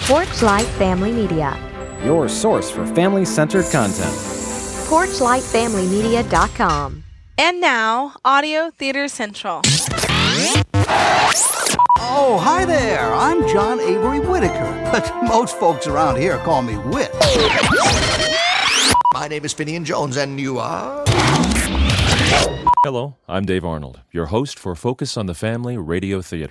Porchlight Family Media. Your source for family-centered content. PorchlightFamilyMedia.com. And now, Audio Theater Central. Oh, hi there. I'm John Avery Whitaker, but most folks around here call me Whit. My name is Finian Jones, and you are? Hello, I'm Dave Arnold, your host for Focus on the Family Radio Theater.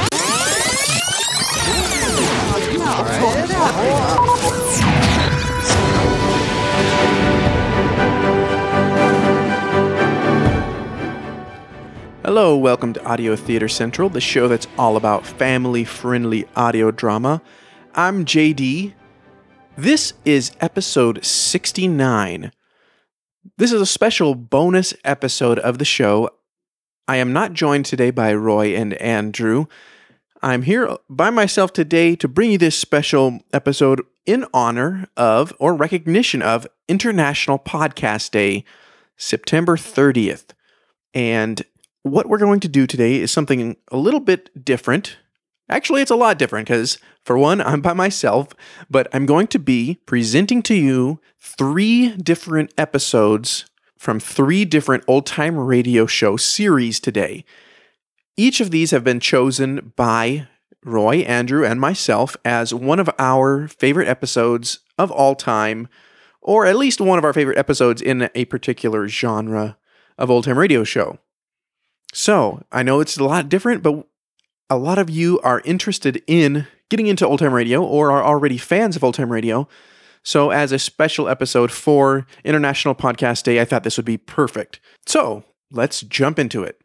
Hello, welcome to Audio Theater Central, the show that's all about family-friendly audio drama. I'm JD. This is episode 69. This is a special bonus episode of the show. I am not joined today by Roy and Andrew. I'm here by myself today to bring you this special episode in honor of, or recognition of, International Podcast Day, September 30th. And what we're going to do today is something a little bit different. Actually, it's a lot different because, for one, I'm by myself, but I'm going to be presenting to you 3 different episodes from 3 different old-time radio show series today. Each of these have been chosen by Roy, Andrew, and myself as one of our favorite episodes of all time, or at least one of our favorite episodes in a particular genre of old-time radio show. So, I know it's a lot different, but a lot of you are interested in getting into old-time radio or are already fans of old-time radio. So, as a special episode for International Podcast Day, I thought this would be perfect. So, let's jump into it.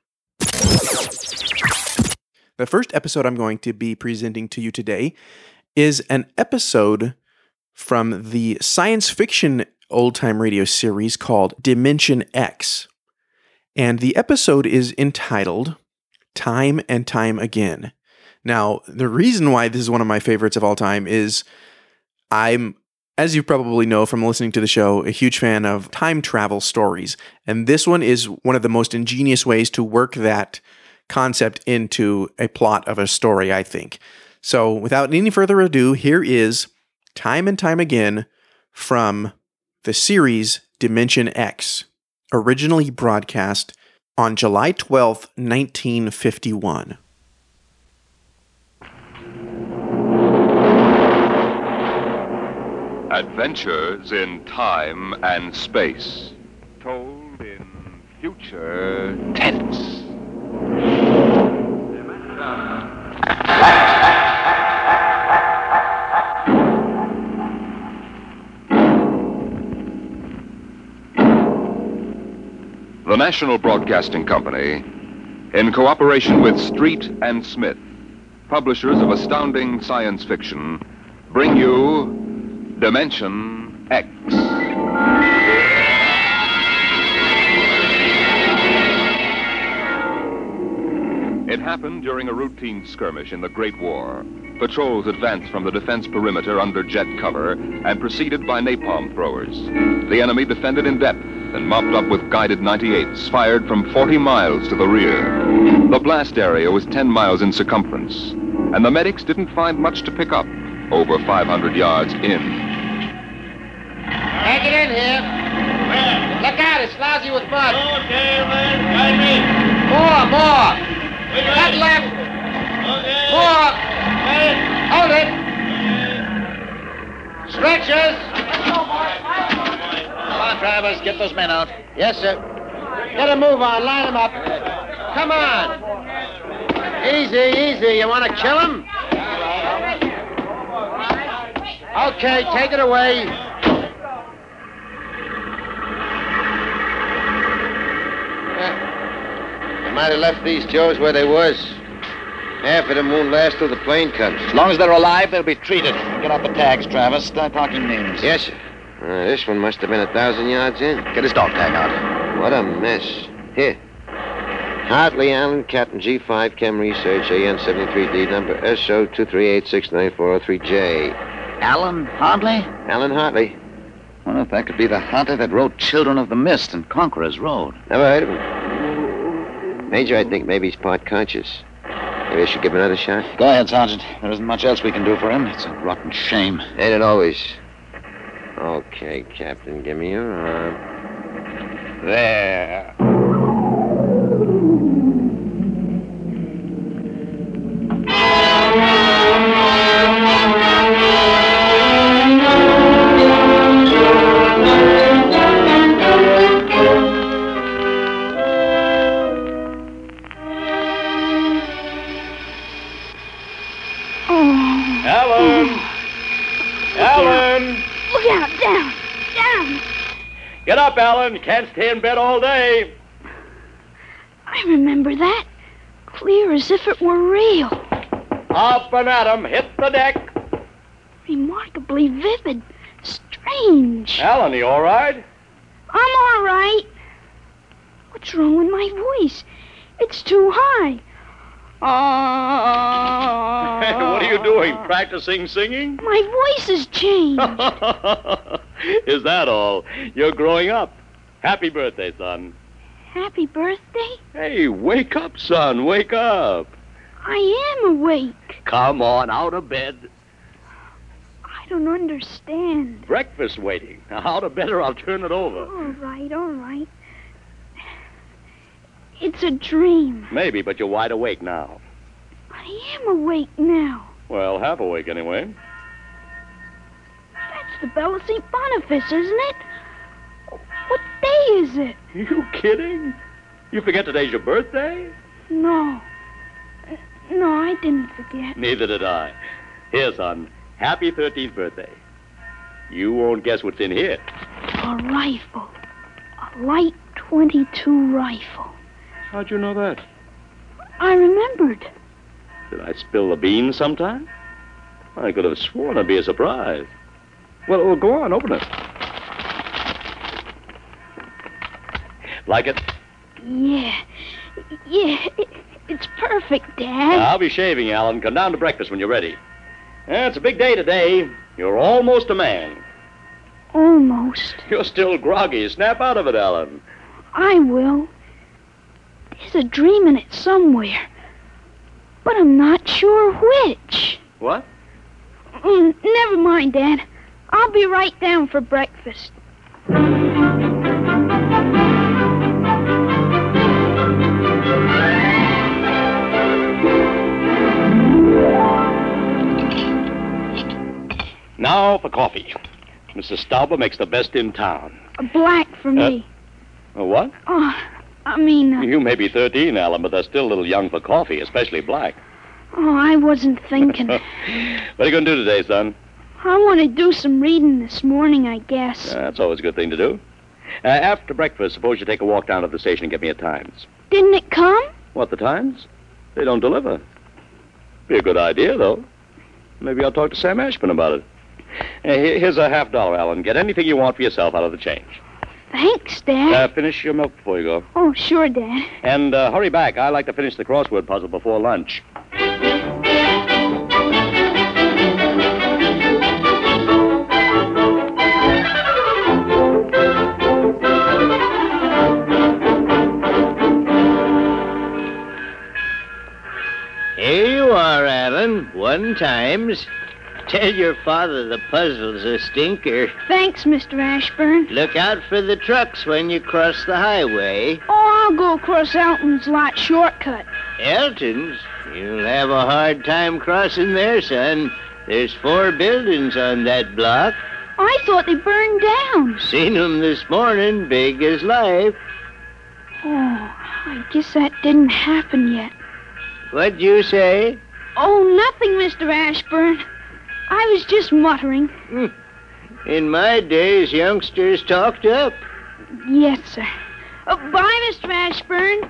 The first episode I'm going to be presenting to you today is an episode from the science fiction old-time radio series called Dimension X. And the episode is entitled Time and Time Again. Now, the reason why this is one of my favorites of all time is I'm, as you probably know from listening to the show, a huge fan of time travel stories. And this one is one of the most ingenious ways to work that concept into a plot of a story, I think. So, without any further ado, here is Time and Time Again from the series Dimension X, originally broadcast on July 12th, 1951. Adventures in time and space, told in future tense. The National Broadcasting Company, in cooperation with Street and Smith, publishers of astounding science fiction, bring you Dimension X. It happened during a routine skirmish in the Great War. Patrols advanced from the defense perimeter under jet cover and preceded by napalm throwers. The enemy defended in depth and mopped up with guided 98s fired from 40 miles to the rear. The blast area was 10 miles in circumference, and the medics didn't find much to pick up over 500 yards in. Take it in here. Where? Look out, it's lousy with mud. Okay, man, guide me. More. That left. Okay. More. Okay. Hold it. Okay. Stretchers. Come on, Travers, get those men out. Yes, sir. Get a move on, line them up. Come on. Easy. You want to kill him? Okay, take it away. They might have left these Joes where they was. Half of them won't last till the plane comes. As long as they're alive, they'll be treated. Get out the tags, Travis. Start talking names. Yes, sir. This one must have been 1,000 yards in. Get his dog tag out. What a mess. Here. Hartley, Allen, Captain G5, Chem Research, AN73D, number SO238694003J. Alan Hartley? Alan Hartley. I wonder if that could be the Hartley that wrote Children of the Mist and Conqueror's Road. Never heard of him. Major, I think maybe he's part conscious. Maybe I should give him another shot? Go ahead, Sergeant. There isn't much else we can do for him. It's a rotten shame. Ain't it always? Okay, Captain, give me your arm. There. Look out, down. Get up, Alan. You can't stay in bed all day. I remember that. Clear as if it were real. Up and at 'em. Hit the deck. Remarkably vivid. Strange. Alan, you all right? I'm all right. What's wrong with my voice? It's too high. What are you doing? Practicing singing? My voice has changed. Is that all? You're growing up. Happy birthday, son. Happy birthday? Hey, wake up, son. Wake up. I am awake. Come on, out of bed. I don't understand. Breakfast waiting. Now, out of bed or I'll turn it over. All right. It's a dream. Maybe, but you're wide awake now. I am awake now. Well, half awake anyway. That's the bell of St. Boniface, isn't it? What day is it? You kidding? You forget today's your birthday? No, I didn't forget. Neither did I. Here, son, happy 13th birthday. You won't guess what's in here. A rifle. A light .22 rifle. How'd you know that? I remembered. Did I spill the beans sometime? I could have sworn it'd be a surprise. Well, go on, open it. Like it? Yeah, it's perfect, Dad. I'll be shaving, Alan. Come down to breakfast when you're ready. It's a big day today. You're almost a man. Almost. You're still groggy. Snap out of it, Alan. I will. There's a dream in it somewhere. But I'm not sure which. What? Never mind, Dad. I'll be right down for breakfast. Now for coffee. Mrs. Stauber makes the best in town. A black for me. A what? You may be 13, Alan, but they're still a little young for coffee, especially black. I wasn't thinking. What are you going to do today, son? I want to do some reading this morning, I guess. That's always a good thing to do. After breakfast, suppose you take a walk down to the station and get me a Times. Didn't it come? What, the Times? They don't deliver. Be a good idea, though. Maybe I'll talk to Sam Ashburn about it. Here's a $50, Alan. Get anything you want for yourself out of the change. Thanks, Dad. Finish your milk before you go. Oh, sure, Dad. And hurry back. I like to finish the crossword puzzle before lunch. Here you are, Alan. 1 Times. Tell your father the puzzle's a stinker. Thanks, Mr. Ashburn. Look out for the trucks when you cross the highway. Oh, I'll go across Elton's lot shortcut. Elton's? You'll have a hard time crossing there, son. There's 4 buildings on that block. I thought they burned down. Seen 'em this morning, big as life. Oh, I guess that didn't happen yet. What'd you say? Oh, nothing, Mr. Ashburn. I was just muttering. In my days, youngsters talked up. Yes, sir. Bye, Mr. Ashburn.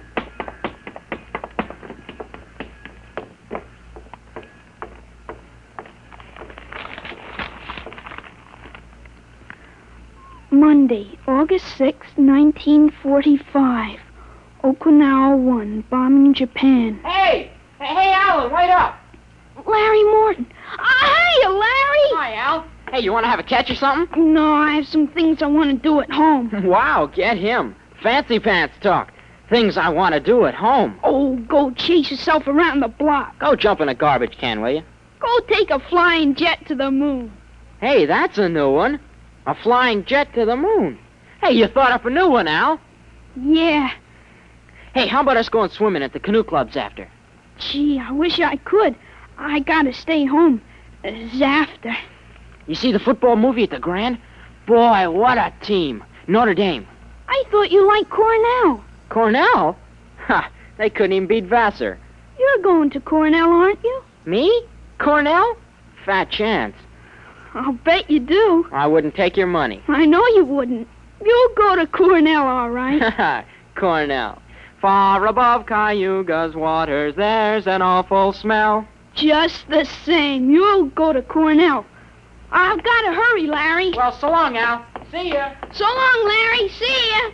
Monday, August 6th, 1945. Okinawa 1, bombing Japan. Hey, Alan, wait up. Larry Morton. Hiya, Larry. Hi, Al. Hey, you want to have a catch or something? No, I have some things I want to do at home. Wow, get him. Fancy pants talk. Things I want to do at home. Oh, go chase yourself around the block. Go jump in a garbage can, will you? Go take a flying jet to the moon. Hey, that's a new one. A flying jet to the moon. Hey, you thought up a new one, Al. Yeah. Hey, how about us going swimming at the canoe clubs after? Gee, I wish I could. I gotta stay home. After. You see the football movie at the Grand? Boy, what a team. Notre Dame. I thought you liked Cornell. Cornell? Ha, they couldn't even beat Vassar. You're going to Cornell, aren't you? Me? Cornell? Fat chance. I'll bet you do. I wouldn't take your money. I know you wouldn't. You'll go to Cornell, all right. Cornell. Far above Cayuga's waters, there's an awful smell. Just the same, you'll go to Cornell. I've got to hurry, Larry. Well, so long, Al. See ya. So long, Larry. See ya.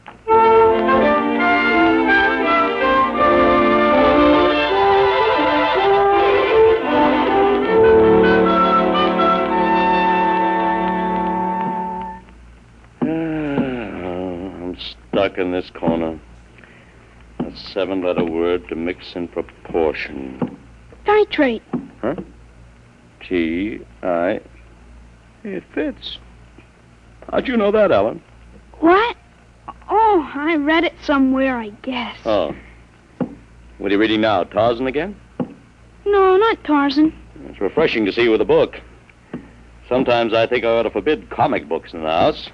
I'm stuck in this corner. A 7-letter word to mix in proportion. Titrate. Huh? T-I... It fits. How'd you know that, Ellen? What? Oh, I read it somewhere, I guess. Oh. What are you reading now, Tarzan again? No, not Tarzan. It's refreshing to see you with a book. Sometimes I think I ought to forbid comic books in the house.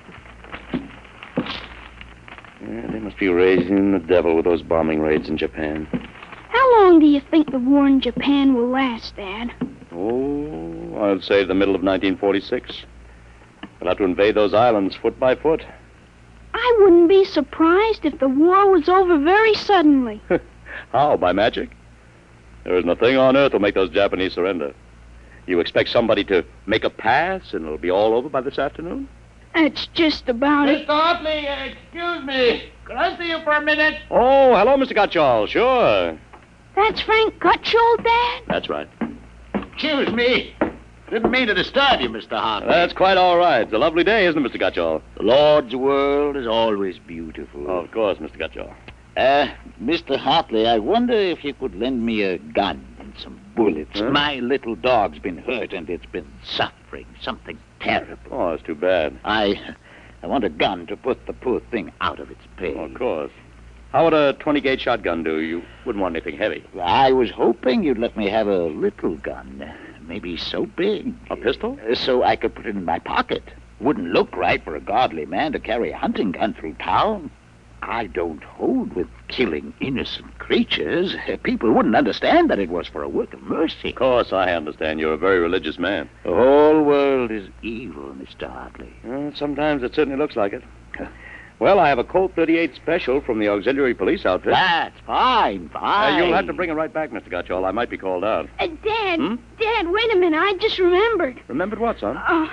Yeah, they must be raising the devil with those bombing raids in Japan. How long do you think the war in Japan will last, Dad? Oh, I'd say the middle of 1946. We'll have to invade those islands foot by foot. I wouldn't be surprised if the war was over very suddenly. How, by magic? There isn't a thing on earth will make those Japanese surrender. You expect somebody to make a pass and it'll be all over by this afternoon? That's just about it. Mr. Hartley, excuse me. Could I see you for a minute? Oh, hello, Mr. Gutchall. Sure. That's Frank Gutchall, Dad? That's right. Excuse me. Didn't mean to disturb you, Mr. Hartley. That's quite all right. It's a lovely day, isn't it, Mr. Gutchall? The Lord's world is always beautiful. Oh, of course, Mr. Gutchall. Mr. Hartley, I wonder if you could lend me a gun and some bullets. Huh? My little dog's been hurt and it's been suffering something terrible. Oh, it's too bad. I want a gun to put the poor thing out of its pain. Oh, of course. How would a 20-gauge shotgun do? You wouldn't want anything heavy. I was hoping you'd let me have a little gun. Maybe so big. A pistol? So I could put it in my pocket. Wouldn't look right for a godly man to carry a hunting gun through town. I don't hold with killing innocent creatures. People wouldn't understand that it was for a work of mercy. Of course, I understand. You're a very religious man. The whole world is evil, Mr. Hartley. Well, sometimes it certainly looks like it. Well, I have a Colt 38 special from the auxiliary police outfit. That's fine. You'll have to bring it right back, Mr. Gutchall. I might be called out. Dad, wait a minute. I just remembered. Remembered what, son? Aren't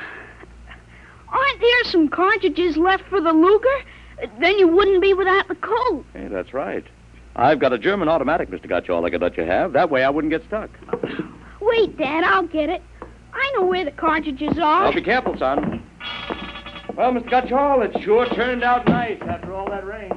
there some cartridges left for the Luger? Then you wouldn't be without the Colt. Hey, that's right. I've got a German automatic, Mr. Gutchall, I could let you have. That way I wouldn't get stuck. Wait, Dad, I'll get it. I know where the cartridges are. Well, be careful, son. Well, Mr. Gutchall, it sure turned out nice after all that rain.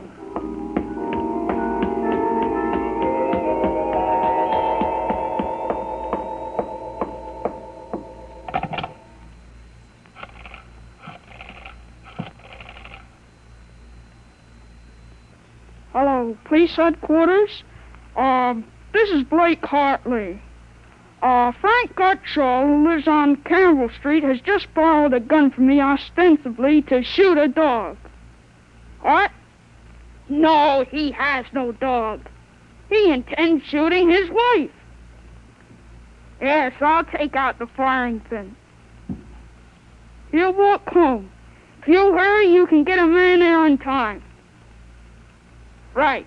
Hello, police headquarters. This is Blake Hartley. Frank Gutchall, who lives on Campbell Street, has just borrowed a gun from me ostensibly to shoot a dog. What? No, he has no dog. He intends shooting his wife. Yes, I'll take out the firing pin. He'll walk home. If you hurry, you can get a man there on time. Right.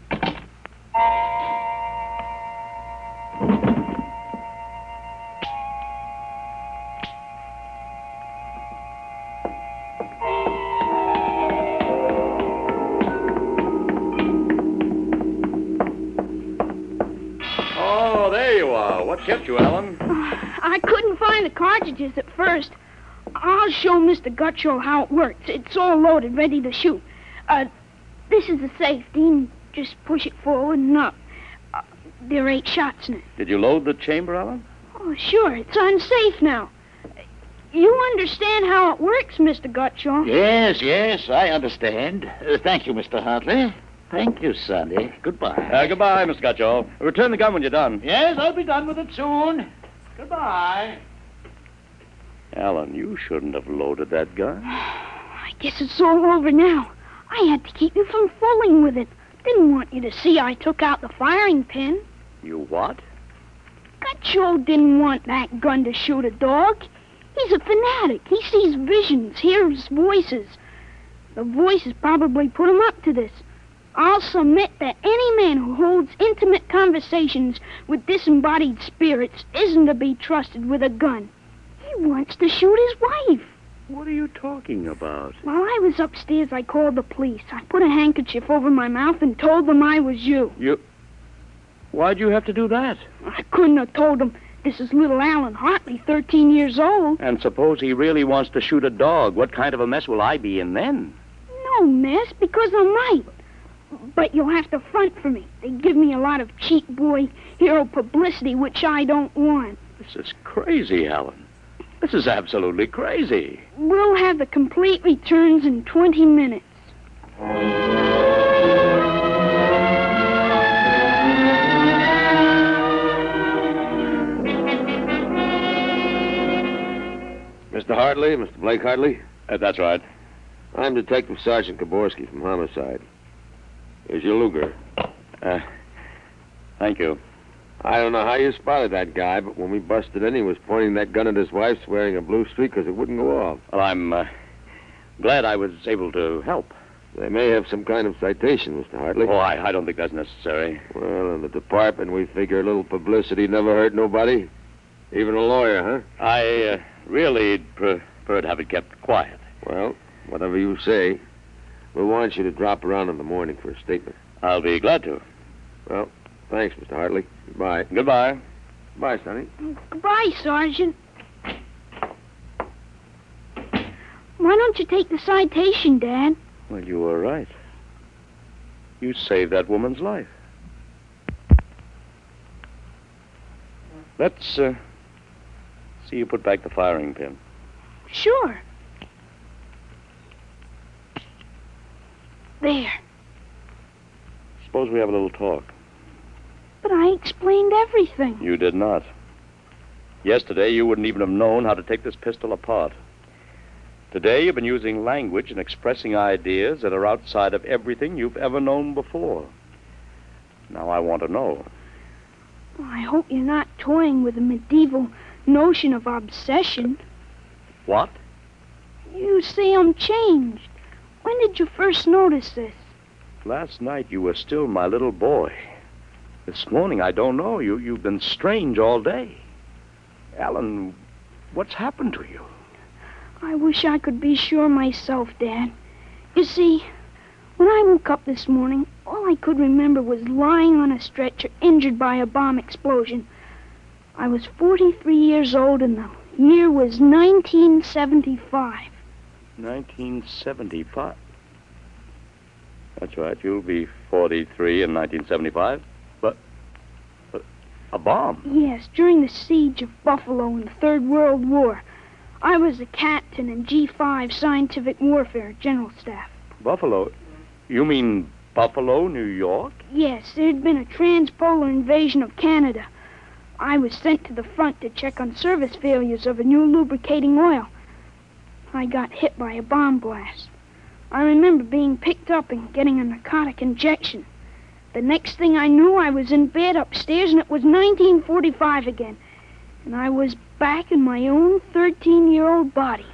Oh, there you are. What kept you, Ellen? I couldn't find the cartridges at first. I'll show Mr. Gutchall how it works. It's all loaded, ready to shoot. This is the safety, and just push it forward and up. There are 8 shots in it. Did you load the chamber, Alan? Oh, sure. It's unsafe now. You understand how it works, Mr. Gutschall? Yes, I understand. Thank you, Mr. Hartley. Thank you, Sonny. Goodbye. Goodbye, Mr. Gutschall. Return the gun when you're done. Yes, I'll be done with it soon. Goodbye. Alan, you shouldn't have loaded that gun. I guess it's all over now. I had to keep you from fooling with it. Didn't want you to see I took out the firing pin. You what? Gutschall didn't want that gun to shoot a dog. He's a fanatic. He sees visions, hears voices. The voices probably put him up to this. I'll submit that any man who holds intimate conversations with disembodied spirits isn't to be trusted with a gun. He wants to shoot his wife. What are you talking about? While I was upstairs, I called the police. I put a handkerchief over my mouth and told them I was you. Why'd you have to do that? I couldn't have told them. This is little Alan Hartley, 13 years old. And suppose he really wants to shoot a dog. What kind of a mess will I be in then? No mess, because I'm right. But you'll have to front for me. They give me a lot of cheap boy hero publicity, which I don't want. This is crazy, Alan. This is absolutely crazy. We'll have the complete returns in 20 minutes. Mr. Hartley, Mr. Blake Hartley? That's right. I'm Detective Sergeant Kaborski from Homicide. Here's your Luger. Thank you. I don't know how you spotted that guy, but when we busted in, he was pointing that gun at his wife, swearing a blue streak because it wouldn't go off. Well, I'm glad I was able to help. They may have some kind of citation, Mr. Hartley. Oh, I don't think that's necessary. Well, in the department, we figure a little publicity never hurt nobody. Even a lawyer, huh? I really prefer to have it kept quiet. Well, whatever you say. We'll want you to drop around in the morning for a statement. I'll be glad to. Well, thanks, Mr. Hartley. Goodbye. Goodbye. Goodbye, Sonny. Goodbye, Sergeant. Why don't you take the citation, Dad? Well, you were right. You saved that woman's life. Let's see you put back the firing pin. Sure. There. Suppose we have a little talk. But I explained everything. You did not. Yesterday, you wouldn't even have known how to take this pistol apart. Today, you've been using language and expressing ideas that are outside of everything you've ever known before. Now I want to know. Well, I hope you're not toying with a medieval notion of obsession. What? You say I'm changed. When did you first notice this? Last night, you were still my little boy. This morning, I don't know. You've been strange all day. Alan, what's happened to you? I wish I could be sure myself, Dad. You see, when I woke up this morning, all I could remember was lying on a stretcher injured by a bomb explosion. I was 43 years old and the year was 1975. 1975? That's right. You'll be 43 in 1975. But a bomb? Yes, during the siege of Buffalo in the Third World War. I was a captain in G5 Scientific Warfare General Staff. Buffalo? You mean Buffalo, New York? Yes, there had been a transpolar invasion of Canada. I was sent to the front to check on service failures of a new lubricating oil. I got hit by a bomb blast. I remember being picked up and getting a narcotic injection. The next thing I knew, I was in bed upstairs, and it was 1945 again. And I was back in my own 13-year-old body.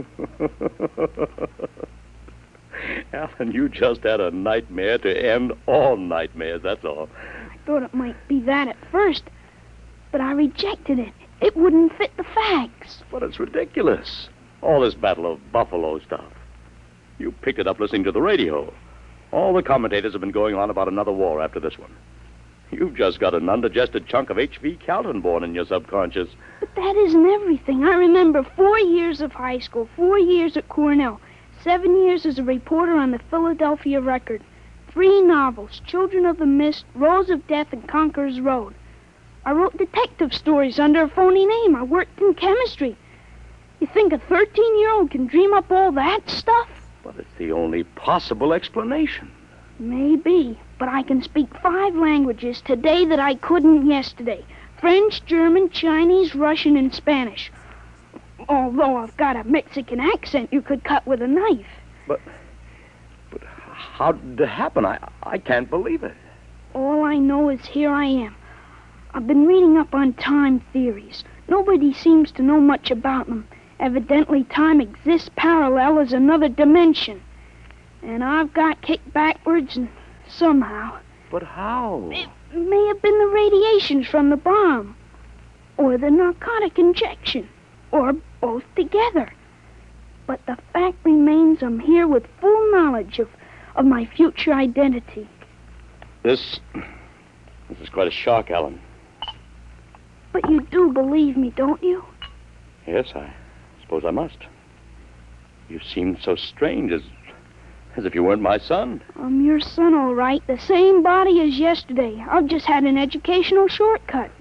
Alan, you just had a nightmare to end all nightmares, that's all. I thought it might be that at first, but I rejected it. It wouldn't fit the facts. But it's ridiculous. All this Battle of Buffalo stuff. You picked it up listening to the radio. All the commentators have been going on about another war after this one. You've just got an undigested chunk of H.V. Calvin born in your subconscious. But that isn't everything. I remember 4 years of high school, 4 years at Cornell, 7 years as a reporter on the Philadelphia Record. 3 novels, Children of the Mist, Rose of Death, and Conqueror's Road. I wrote detective stories under a phony name. I worked in chemistry. You think a 13-year-old can dream up all that stuff? But it's the only possible explanation. Maybe, but I can speak 5 languages today that I couldn't yesterday. French, German, Chinese, Russian, and Spanish. Although I've got a Mexican accent you could cut with a knife. But how did it happen? I can't believe it. All I know is here I am. I've been reading up on time theories. Nobody seems to know much about them. Evidently, time exists parallel as another dimension. And I've got kicked backwards and somehow. But how? It may have been the radiations from the bomb. Or the narcotic injection. Or both together. But the fact remains I'm here with full knowledge of my future identity. This is quite a shock, Alan. But you do believe me, don't you? Yes, I suppose I must. You seem so strange, as if you weren't my son. I'm your son, all right. The same body as yesterday. I've just had an educational shortcut.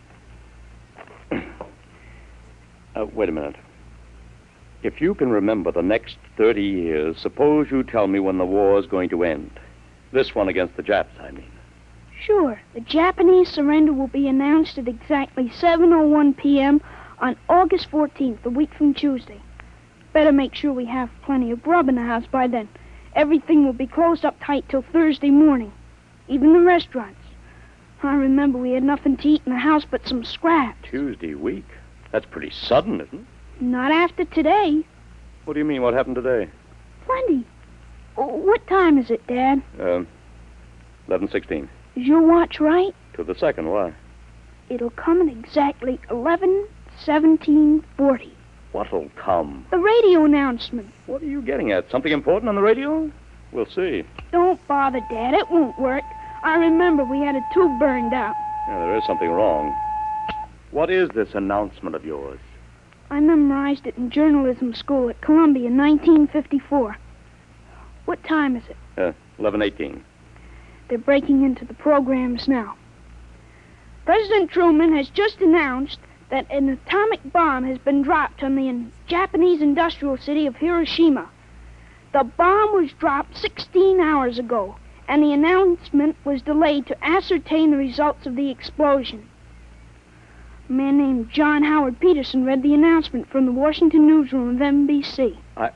Wait a minute. If you can remember the next 30 years, suppose you tell me when the war is going to end. This one against the Japs, I mean. Sure. The Japanese surrender will be announced at exactly 7:01 p.m. on August 14th, a week from Tuesday. Better make sure we have plenty of grub in the house by then. Everything will be closed up tight till Thursday morning. Even the restaurants. I remember we had nothing to eat in the house but some scraps. Tuesday week? That's pretty sudden, isn't it? Not after today. What do you mean, what happened today? Plenty. What time is it, Dad? 11:16. Is your watch right? To the second, why? It'll come at exactly 11:17:40. What'll come? The radio announcement. What are you getting at? Something important on the radio? We'll see. Don't bother, Dad. It won't work. I remember we had a tube burned out. Yeah, there is something wrong. What is this announcement of yours? I memorized it in journalism school at Columbia in 1954. What time is it? 11:18. They're breaking into the programs now. President Truman has just announced that an atomic bomb has been dropped on the Japanese industrial city of Hiroshima. The bomb was dropped 16 hours ago, and the announcement was delayed to ascertain the results of the explosion. A man named John Howard Peterson read the announcement from the Washington newsroom of NBC.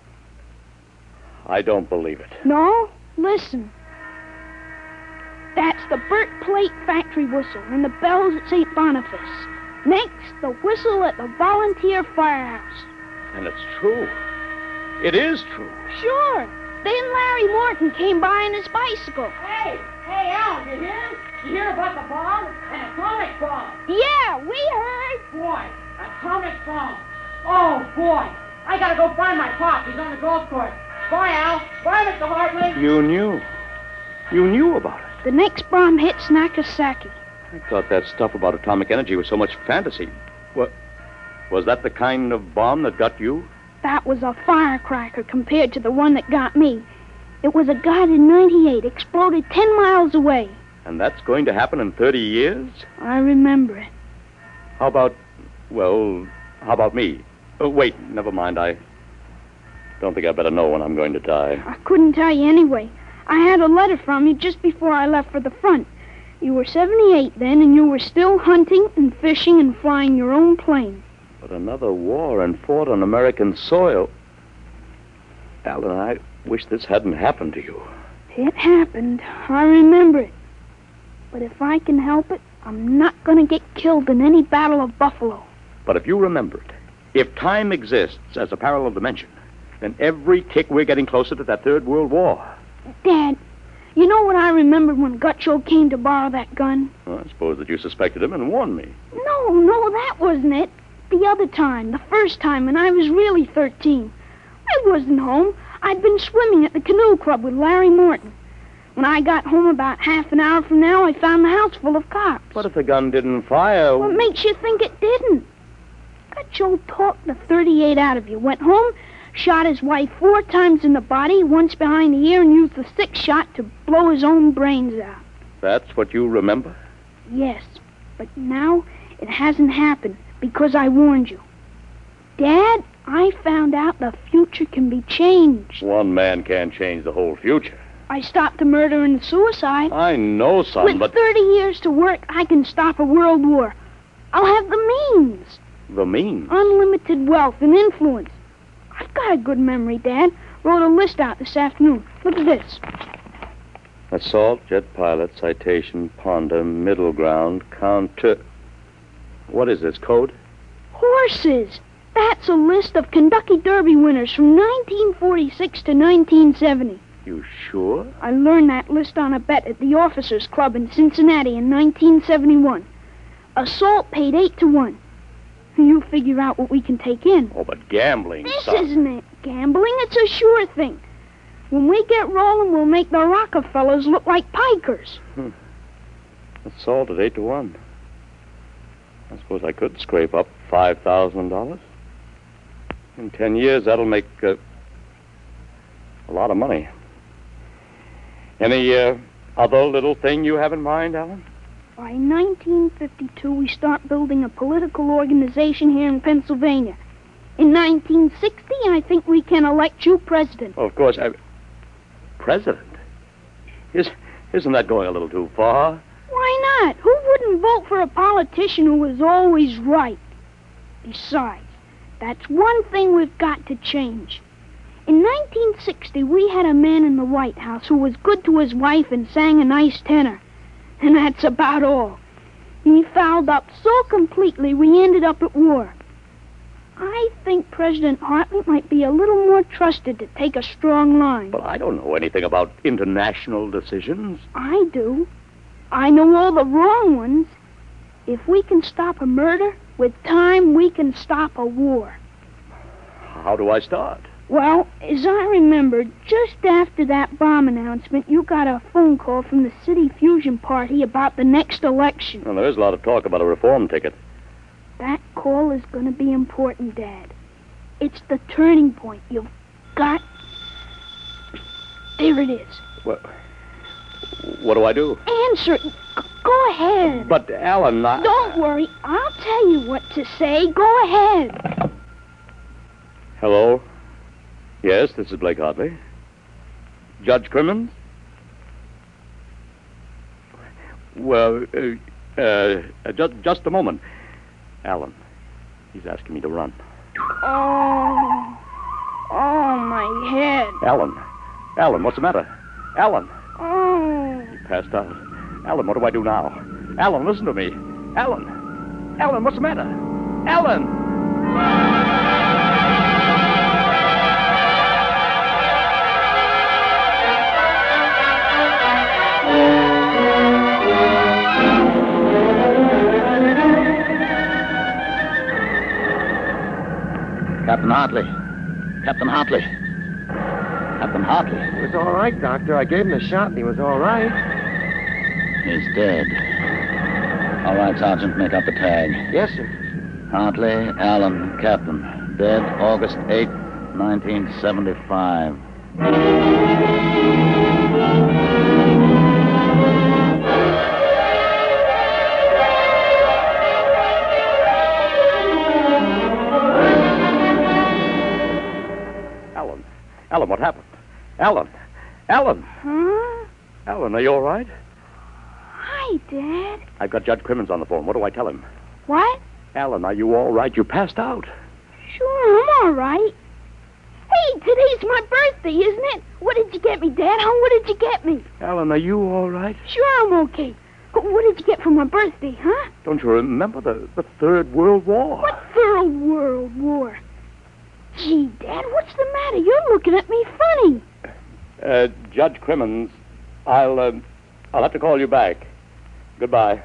I don't believe it. No? Listen. That's the Burt Plate factory whistle and the bells at St. Boniface. Next, the whistle at the volunteer firehouse. And it's true. It is true. Sure. Then Larry Morton came by on his bicycle. Hey, Alan, you hear? You hear about the bomb? An atomic bomb. Yeah, we heard. Boy, atomic bomb. Oh, boy. I gotta go find my pop. He's on the golf course. Bye, Al. Bye, Mr. Hartley. You knew. You knew about it. The next bomb hits Nagasaki. I thought that stuff about atomic energy was so much fantasy. What? Was that the kind of bomb that got you? That was a firecracker compared to the one that got me. It was a guided 98, exploded 10 miles away. And that's going to happen in 30 years? I remember it. How about me? Oh, wait, never mind. I don't think I better know when I'm going to die. I couldn't tell you anyway. I had a letter from you just before I left for the front. You were 78 then, and you were still hunting and fishing and flying your own plane. But another war and fought on American soil. Alan, I wish this hadn't happened to you. It happened. I remember it. But if I can help it, I'm not going to get killed in any Battle of Buffalo. But if you remembered, if time exists as a parallel dimension, then every tick we're getting closer to that Third World War. Dad, you know what I remembered when Gutcho came to borrow that gun? Well, I suppose that you suspected him and warned me. No, that wasn't it. The other time, the first time, when I was really 13. I wasn't home. I'd been swimming at the canoe club with Larry Morton. When I got home about half an hour from now, I found the house full of cops. But if the gun didn't fire... What makes you think it didn't? Gutcho talked the 38 out of you, went home, shot his wife 4 times in the body, once behind the ear, and used the 6th shot to blow his own brains out. That's what you remember? Yes, but now it hasn't happened because I warned you. Dad, I found out the future can be changed. One man can't change the whole future. I stopped the murder and the suicide. I know, son, With but... 30 years to work, I can stop a world war. I'll have the means. The means? Unlimited wealth and influence. I've got a good memory, Dad. Wrote a list out this afternoon. Look at this. Assault, jet pilot, citation, ponder, middle ground, counter... What is this, code? Horses. That's a list of Kentucky Derby winners from 1946 to 1970. You sure? I learned that list on a bet at the Officers Club in Cincinnati in 1971. Assault paid 8 to 1. You figure out what we can take in. Oh, but gambling, This son. isn't it gambling. It's a sure thing. When we get rolling, we'll make the Rockefellers look like pikers. Assault at 8 to 1. I suppose I could scrape up $5,000. In 10 years, that'll make a lot of money. Any other little thing you have in mind, Alan? By 1952, we start building a political organization here in Pennsylvania. In 1960, I think we can elect you president. Oh, of course, President? Isn't that going a little too far? Why not? Who wouldn't vote for a politician who was always right? Besides, that's one thing we've got to change. In 1960, we had a man in the White House who was good to his wife and sang a nice tenor. And that's about all. He fouled up so completely we ended up at war. I think President Hartley might be a little more trusted to take a strong line. But I don't know anything about international decisions. I do. I know all the wrong ones. If we can stop a murder, with time we can stop a war. How do I start? Well, as I remember, just after that bomb announcement, you got a phone call from the City Fusion Party about the next election. Well, there is a lot of talk about a reform ticket. That call is going to be important, Dad. It's the turning point. You've got... There it is. What do I do? Answer it. Go ahead. But, Alan, Don't worry. I'll tell you what to say. Go ahead. Hello? Yes, this is Blake Hartley. Judge Crimmins? Well, just a moment. Alan, he's asking me to run. Oh, my head. Alan, what's the matter? Alan. Oh. He passed out. Alan, what do I do now? Alan, listen to me. Alan, what's the matter? Alan! Captain Hartley. Captain Hartley. Captain Hartley. He was all right, Doctor. I gave him a shot and he was all right. He's dead. All right, Sergeant, make up the tag. Yes, sir. Hartley, Allen, Captain. Dead August 8, 1975. Alan, what happened? Alan! Huh? Alan, are you all right? Hi, Dad. I've got Judge Crimmins on the phone. What do I tell him? What? Alan, are you all right? You passed out. Sure, I'm all right. Hey, today's my birthday, isn't it? What did you get me, Dad? What did you get me? Alan, are you all right? Sure, I'm okay. What did you get for my birthday, huh? Don't you remember the Third World War? What Third World War? Gee, Dad, what's the matter? You're looking at me funny. Judge Crimmins, I'll have to call you back. Goodbye.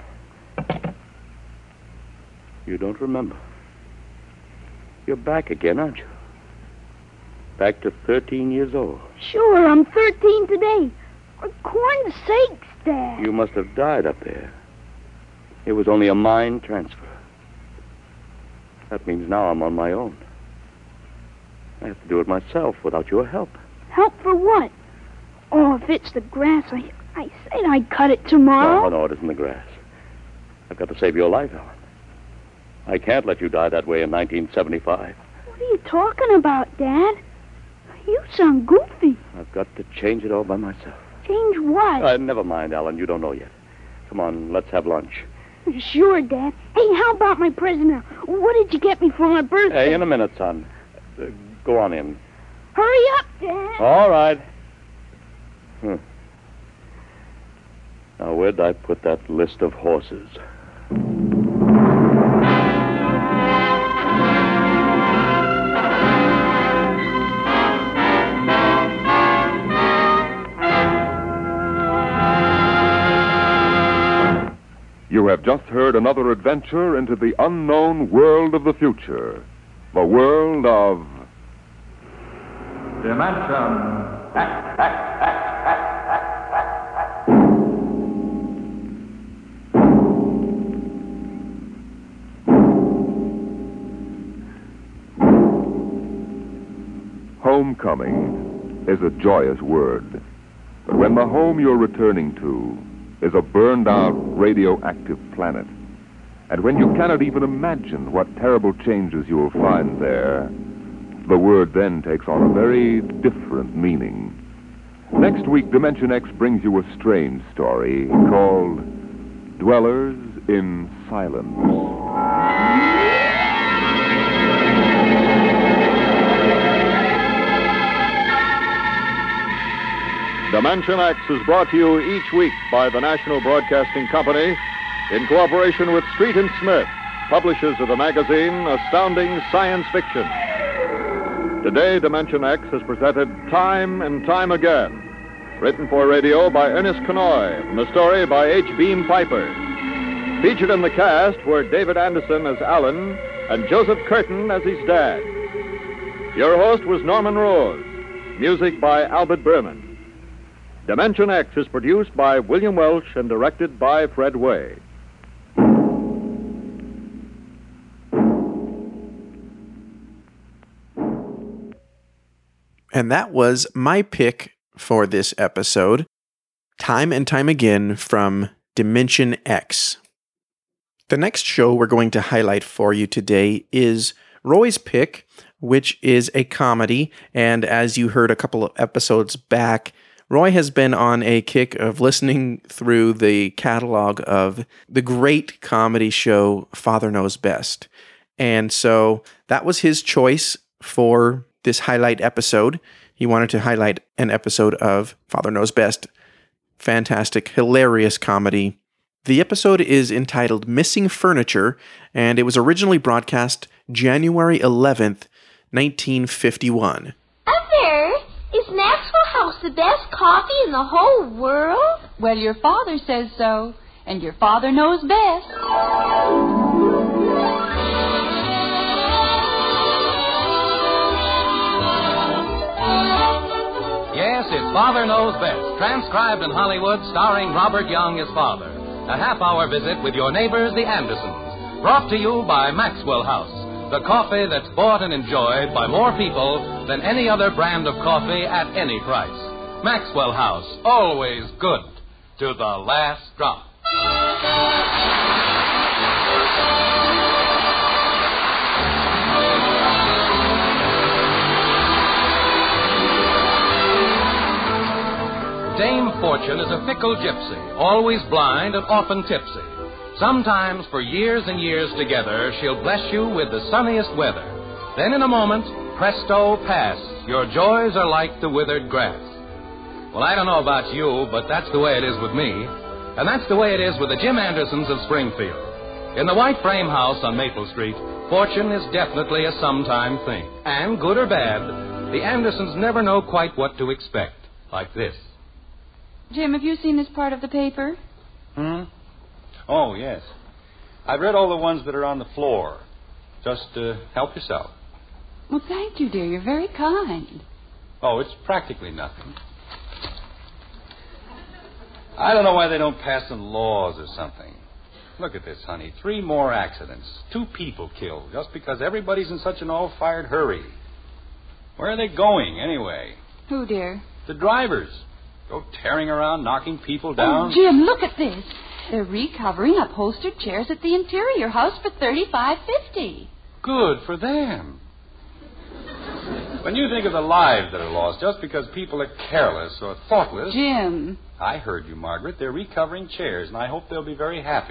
You don't remember. You're back again, aren't you? Back to 13 years old. Sure, I'm 13 today. For corn's sakes, Dad. You must have died up there. It was only a mind transfer. That means now I'm on my own. I have to do it myself without your help. Help for what? Oh, if it's the grass, I said I'd cut it tomorrow. No, it isn't the grass. I've got to save your life, Ellen. I can't let you die that way in 1975. What are you talking about, Dad? You sound goofy. I've got to change it all by myself. Change what? Never mind, Alan. You don't know yet. Come on, let's have lunch. Sure, Dad. Hey, how about my present? What did you get me for my birthday? Hey, in a minute, son. Go on in. Hurry up, Dad. All right. Now, where'd I put that list of horses? You have just heard another adventure into the unknown world of the future. The world of... Dimension Homecoming is a joyous word. But when the home you're returning to is a burned-out radioactive planet, and when you cannot even imagine what terrible changes you will find there, the word then takes on a very different meaning. Next week, Dimension X brings you a strange story called Dwellers in Silence. Dimension X is brought to you each week by the National Broadcasting Company in cooperation with Street and Smith, publishers of the magazine Astounding Science Fiction. Today, Dimension X has presented Time and Time Again, written for radio by Ernest Kenoy, from a story by H. Beam Piper. Featured in the cast were David Anderson as Alan and Joseph Curtin as his dad. Your host was Norman Rose. Music by Albert Berman. Dimension X is produced by William Welch and directed by Fred Way. And that was my pick for this episode, Time and Time Again from Dimension X. The next show we're going to highlight for you today is Roy's pick, which is a comedy, and as you heard a couple of episodes back, Roy has been on a kick of listening through the catalog of the great comedy show Father Knows Best. And so that was his choice for this highlight episode. He wanted to highlight an episode of Father Knows Best. Fantastic, hilarious comedy. The episode is entitled Missing Furniture, and it was originally broadcast January 11th, 1951. Mother, is Maxwell House the best coffee in the whole world? Well, your father says so, and your father knows best. Yes, it's Father Knows Best, transcribed in Hollywood, starring Robert Young as father. A half-hour visit with your neighbors, the Andersons. Brought to you by Maxwell House, the coffee that's bought and enjoyed by more people than any other brand of coffee at any price. Maxwell House, always good to the last drop. Dame Fortune is a fickle gypsy, always blind and often tipsy. Sometimes for years and years together, she'll bless you with the sunniest weather. Then in a moment, presto, pass, your joys are like the withered grass. Well, I don't know about you, but that's the way it is with me. And that's the way it is with the Jim Andersons of Springfield. In the white frame house on Maple Street, fortune is definitely a sometime thing. And good or bad, the Andersons never know quite what to expect. Like this. Jim, have you seen this part of the paper? Oh, yes. I've read all the ones that are on the floor. Just help yourself. Well, thank you, dear. You're very kind. Oh, it's practically nothing. I don't know why they don't pass some laws or something. Look at this, honey. 3 more accidents. 2 people killed just because everybody's in such an all-fired hurry. Where are they going, anyway? Who, dear? The drivers. Go tearing around, knocking people down. Oh, Jim, look at this. They're recovering upholstered chairs at the Interior House for $35.50. Good for them. When you think of the lives that are lost just because people are careless or thoughtless... Jim. I heard you, Margaret. They're recovering chairs, and I hope they'll be very happy.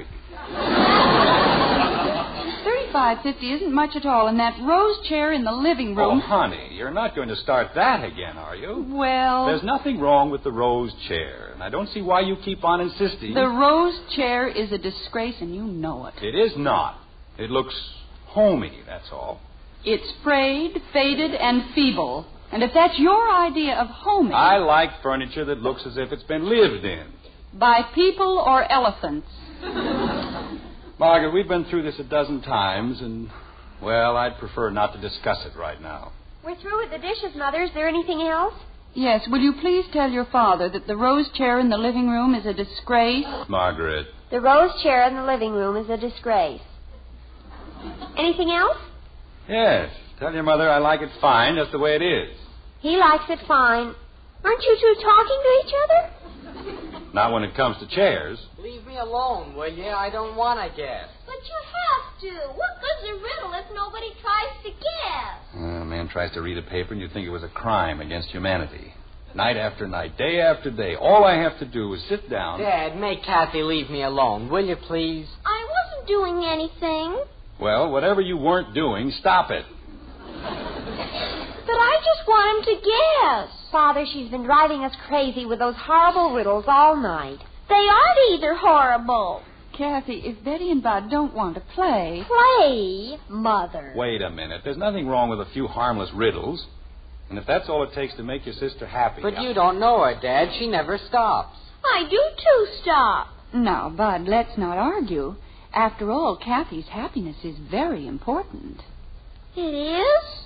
$35.50 isn't much at all, and that rose chair in the living room... Oh, honey, you're not going to start that again, are you? Well... There's nothing wrong with the rose chair, and I don't see why you keep on insisting... The rose chair is a disgrace, and you know it. It is not. It looks homey, that's all. It's frayed, faded, and feeble. And if that's your idea of homey... I like furniture that looks as if it's been lived in. By people or elephants. Margaret, we've been through this a dozen times, and, well, I'd prefer not to discuss it right now. We're through with the dishes, Mother. Is there anything else? Yes, will you please tell your father that the rose chair in the living room is a disgrace? Margaret. The rose chair in the living room is a disgrace. Anything else? Yes. Tell your mother I like it fine, just the way it is. He likes it fine. Aren't you two talking to each other? Not when it comes to chairs. Leave me alone, will you? I don't want to guess. But you have to. What good's a riddle if nobody tries to guess? A man tries to read a paper and you'd think it was a crime against humanity. Night after night, day after day, all I have to do is sit down... Dad, make Kathy leave me alone, will you please? I wasn't doing anything. Well, whatever you weren't doing, stop it. But I just want him to guess. Father, she's been driving us crazy with those horrible riddles all night. They aren't either horrible. Kathy, if Betty and Bud don't want to play... Play, Mother. Wait a minute. There's nothing wrong with a few harmless riddles. And if that's all it takes to make your sister happy... But you don't know her, Dad. She never stops. I do, too, stop. Now, Bud, let's not argue. After all, Kathy's happiness is very important. It is?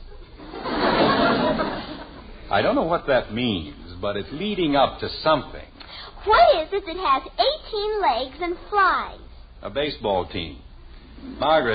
I don't know what that means, but it's leading up to something. What is it that has 18 legs and flies? A baseball team. Margaret.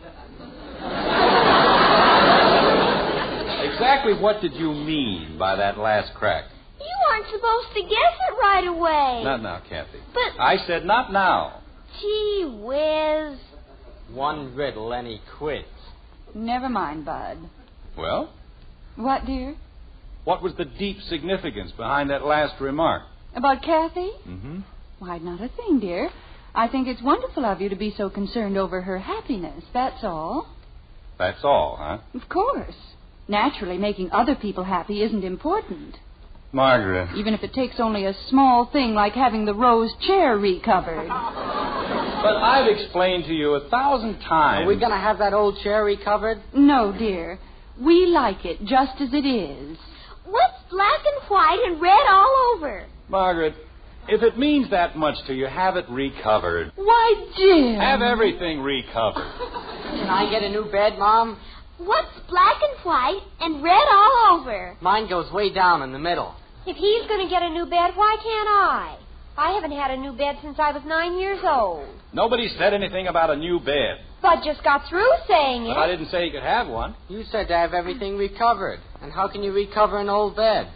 Exactly what did you mean by that last crack? You aren't supposed to guess it right away. Not now, Kathy. But... I said not now. Gee whiz. One riddle and he quits. Never mind, Bud. Well? What, dear? What was the deep significance behind that last remark? About Kathy? Mm-hmm. Why, not a thing, dear. I think it's wonderful of you to be so concerned over her happiness, that's all. That's all, huh? Of course. Naturally, making other people happy isn't important. Margaret. Even if it takes only a small thing like having the rose chair recovered. But I've explained to you 1,000 times... Are we going to have that old chair recovered? No, dear. We like it just as it is. What's black and white and red all over? Margaret, if it means that much to you, have it recovered. Why, Jim? Have everything recovered. Can I get a new bed, Mom? What's black and white and red all over? Mine goes way down in the middle. If he's going to get a new bed, why can't I? I haven't had a new bed since I was 9 years old. Nobody said anything about a new bed. Bud just got through saying it. But I didn't say you could have one. You said to have everything recovered. And how can you recover an old bed?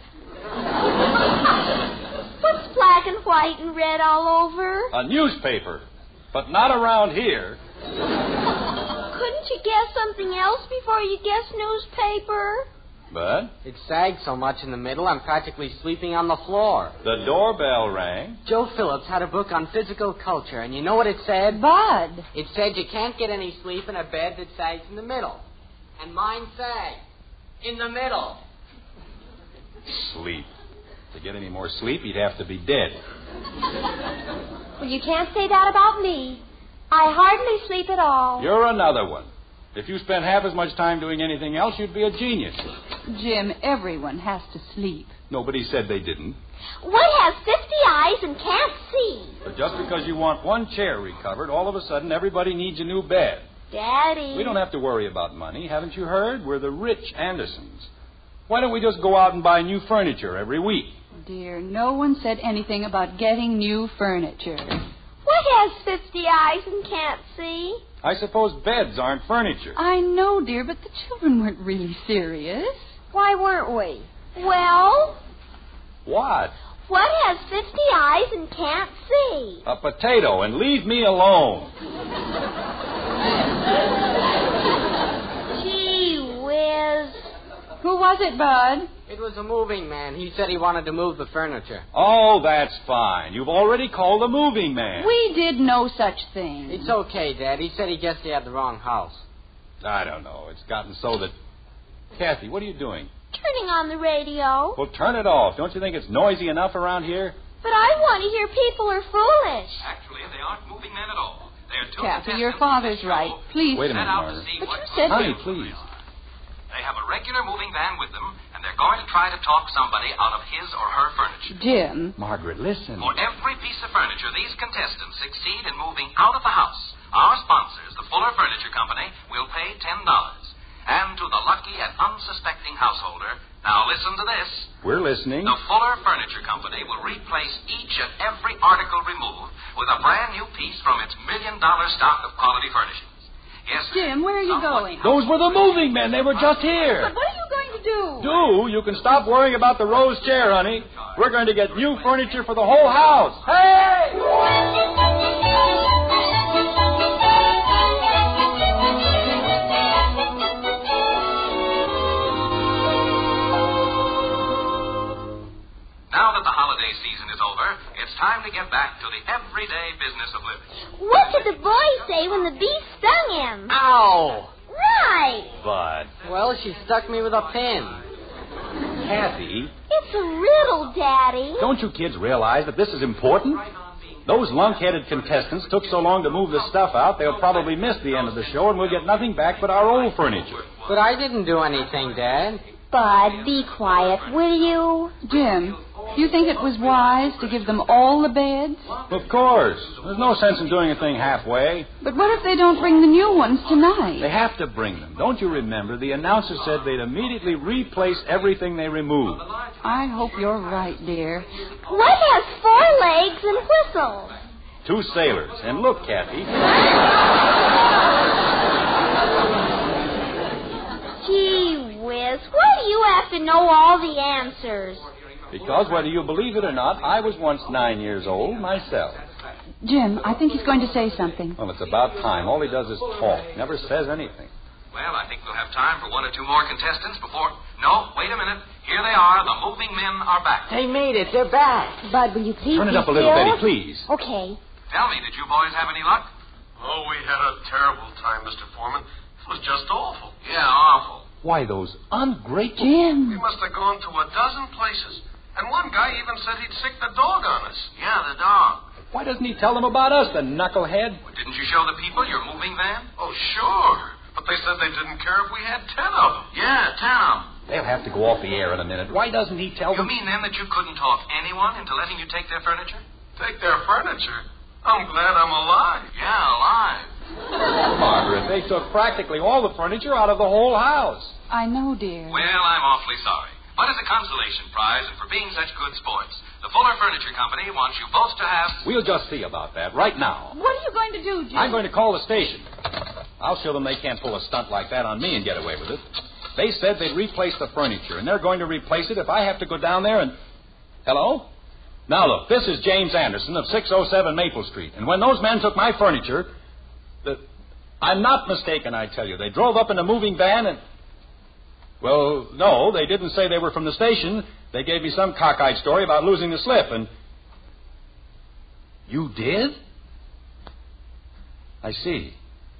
What's black and white and red all over? A newspaper. But not around here. Couldn't you guess something else before you guess newspaper? Bud? It sags so much in the middle, I'm practically sleeping on the floor. The doorbell rang. Joe Phillips had a book on physical culture, and you know what it said? Bud. It said you can't get any sleep in a bed that sags in the middle. And mine sagged. In the middle. Sleep. To get any more sleep, he'd have to be dead. Well, you can't say that about me. I hardly sleep at all. You're another one. If you spent half as much time doing anything else, you'd be a genius. Jim, everyone has to sleep. Nobody said they didn't. What has 50 eyes and can't see? But just because you want one chair recovered, all of a sudden everybody needs a new bed. Daddy. We don't have to worry about money. Haven't you heard? We're the rich Andersons. Why don't we just go out and buy new furniture every week? Dear, no one said anything about getting new furniture. What has 50 eyes and can't see? I suppose beds aren't furniture. I know, dear, but the children weren't really serious. Why weren't we? Well, What? what has 50 eyes and can't see? A potato, and leave me alone. Gee whiz. Who was it, Bud? It was a moving man. He said he wanted to move the furniture. Oh, that's fine. You've already called the moving man. We did no such thing. It's okay, Dad. He said he guessed he had the wrong house. I don't know. It's gotten so that... Kathy, what are you doing? Turning on the radio. Well, turn it off. Don't you think it's noisy enough around here? But I want to hear people are foolish. Actually, they aren't moving men at all. They're two Kathy, your contestants father's right. Please. Wait a minute, out to Margaret. see But what you said... Honey, please. They have a regular moving van with them, and they're going to try to talk somebody out of his or her furniture. Jim. Margaret, listen. For every piece of furniture these contestants succeed in moving out of the house, our sponsors, the Fuller Furniture Company, will pay $10. And to the lucky and unsuspecting householder, now listen to this. We're listening. The Fuller Furniture Company will replace each and every article removed with a brand new piece from its $1 million stock of quality furnishings. Yes, Jim, where are you going? Those were the moving men. They were just here. But what are you going to do? You can stop worrying about the rose chair, honey. We're going to get new furniture for the whole house. Hey! Now that the holiday season is over, it's time to get back to the everyday business of living. What did the boy say when the bee stung him? Ow! Right. But... Well, she stuck me with a pin. Kathy, It's a riddle, Daddy. don't you kids realize that this is important? Those lunk-headed contestants took so long to move the stuff out, they'll probably miss the end of the show, and we'll get nothing back but our old furniture. But I didn't do anything, Dad. Bud, be quiet, will you? Jim, do you think it was wise to give them all the beds? Of course. There's no sense in doing a thing halfway. But what if they don't bring the new ones tonight? They have to bring them. Don't you remember? The announcer said they'd immediately replace everything they removed. I hope you're right, dear. What has 4 legs and whistles? 2 sailors. And look, Kathy. Gee whiz, why do you have to know all the answers? Because whether you believe it or not, I was once 9 years old myself. Jim, I think he's going to say something. Well, it's about time. All he does is talk. Never says anything. Well, I think we'll have time for 1 or 2 more contestants before... No, wait a minute. Here they are. The moving men are back. They made it. They're back. Bud, will you please Turn it up a be little, still? Betty, please. Okay. Tell me, did you boys have any luck? Oh, we had a terrible time, Mr. Foreman. It was just awful. Yeah, awful. Why, those ungrateful... Jim. We must have gone to a dozen places. And one guy even said he'd sick the dog on us. Yeah, the dog. Why doesn't he tell them about us, the knucklehead? Well, didn't you show the people your moving van? Oh, sure. But they said they didn't care if we had 10 of them. Yeah, 10 of them. They'll have to go off the air in a minute. Why doesn't he tell You them... mean then that you couldn't talk anyone into letting you take their furniture? Take their furniture? I'm glad I'm alive. Yeah, alive. Margaret, they took practically all the furniture out of the whole house. I know, dear. Well, I'm awfully sorry. But as a consolation prize and for being such good sports, the Fuller Furniture Company wants you both to have... We'll just see about that right now. What are you going to do, Jim? I'm going to call the station. I'll show them they can't pull a stunt like that on me and get away with it. They said they'd replace the furniture, and they're going to replace it if I have to go down there and... Hello? Now, look, this is James Anderson of 607 Maple Street. And when those men took my furniture... I'm not mistaken, I tell you. They drove up in a moving van and... Well, no, they didn't say they were from the station. They gave me some cockeyed story about losing the slip, and... You did? I see.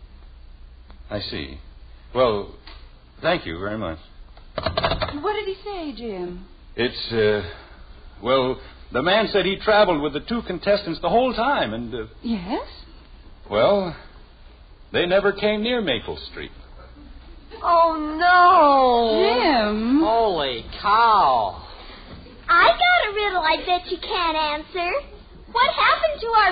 Well, thank you very much. What did he say, Jim? It's, well, the man said he traveled with the 2 contestants the whole time, and... Yes? Well, they never came near Maple Street. Oh, no. Jim. Holy cow. I got a riddle I bet you can't answer. What happened to our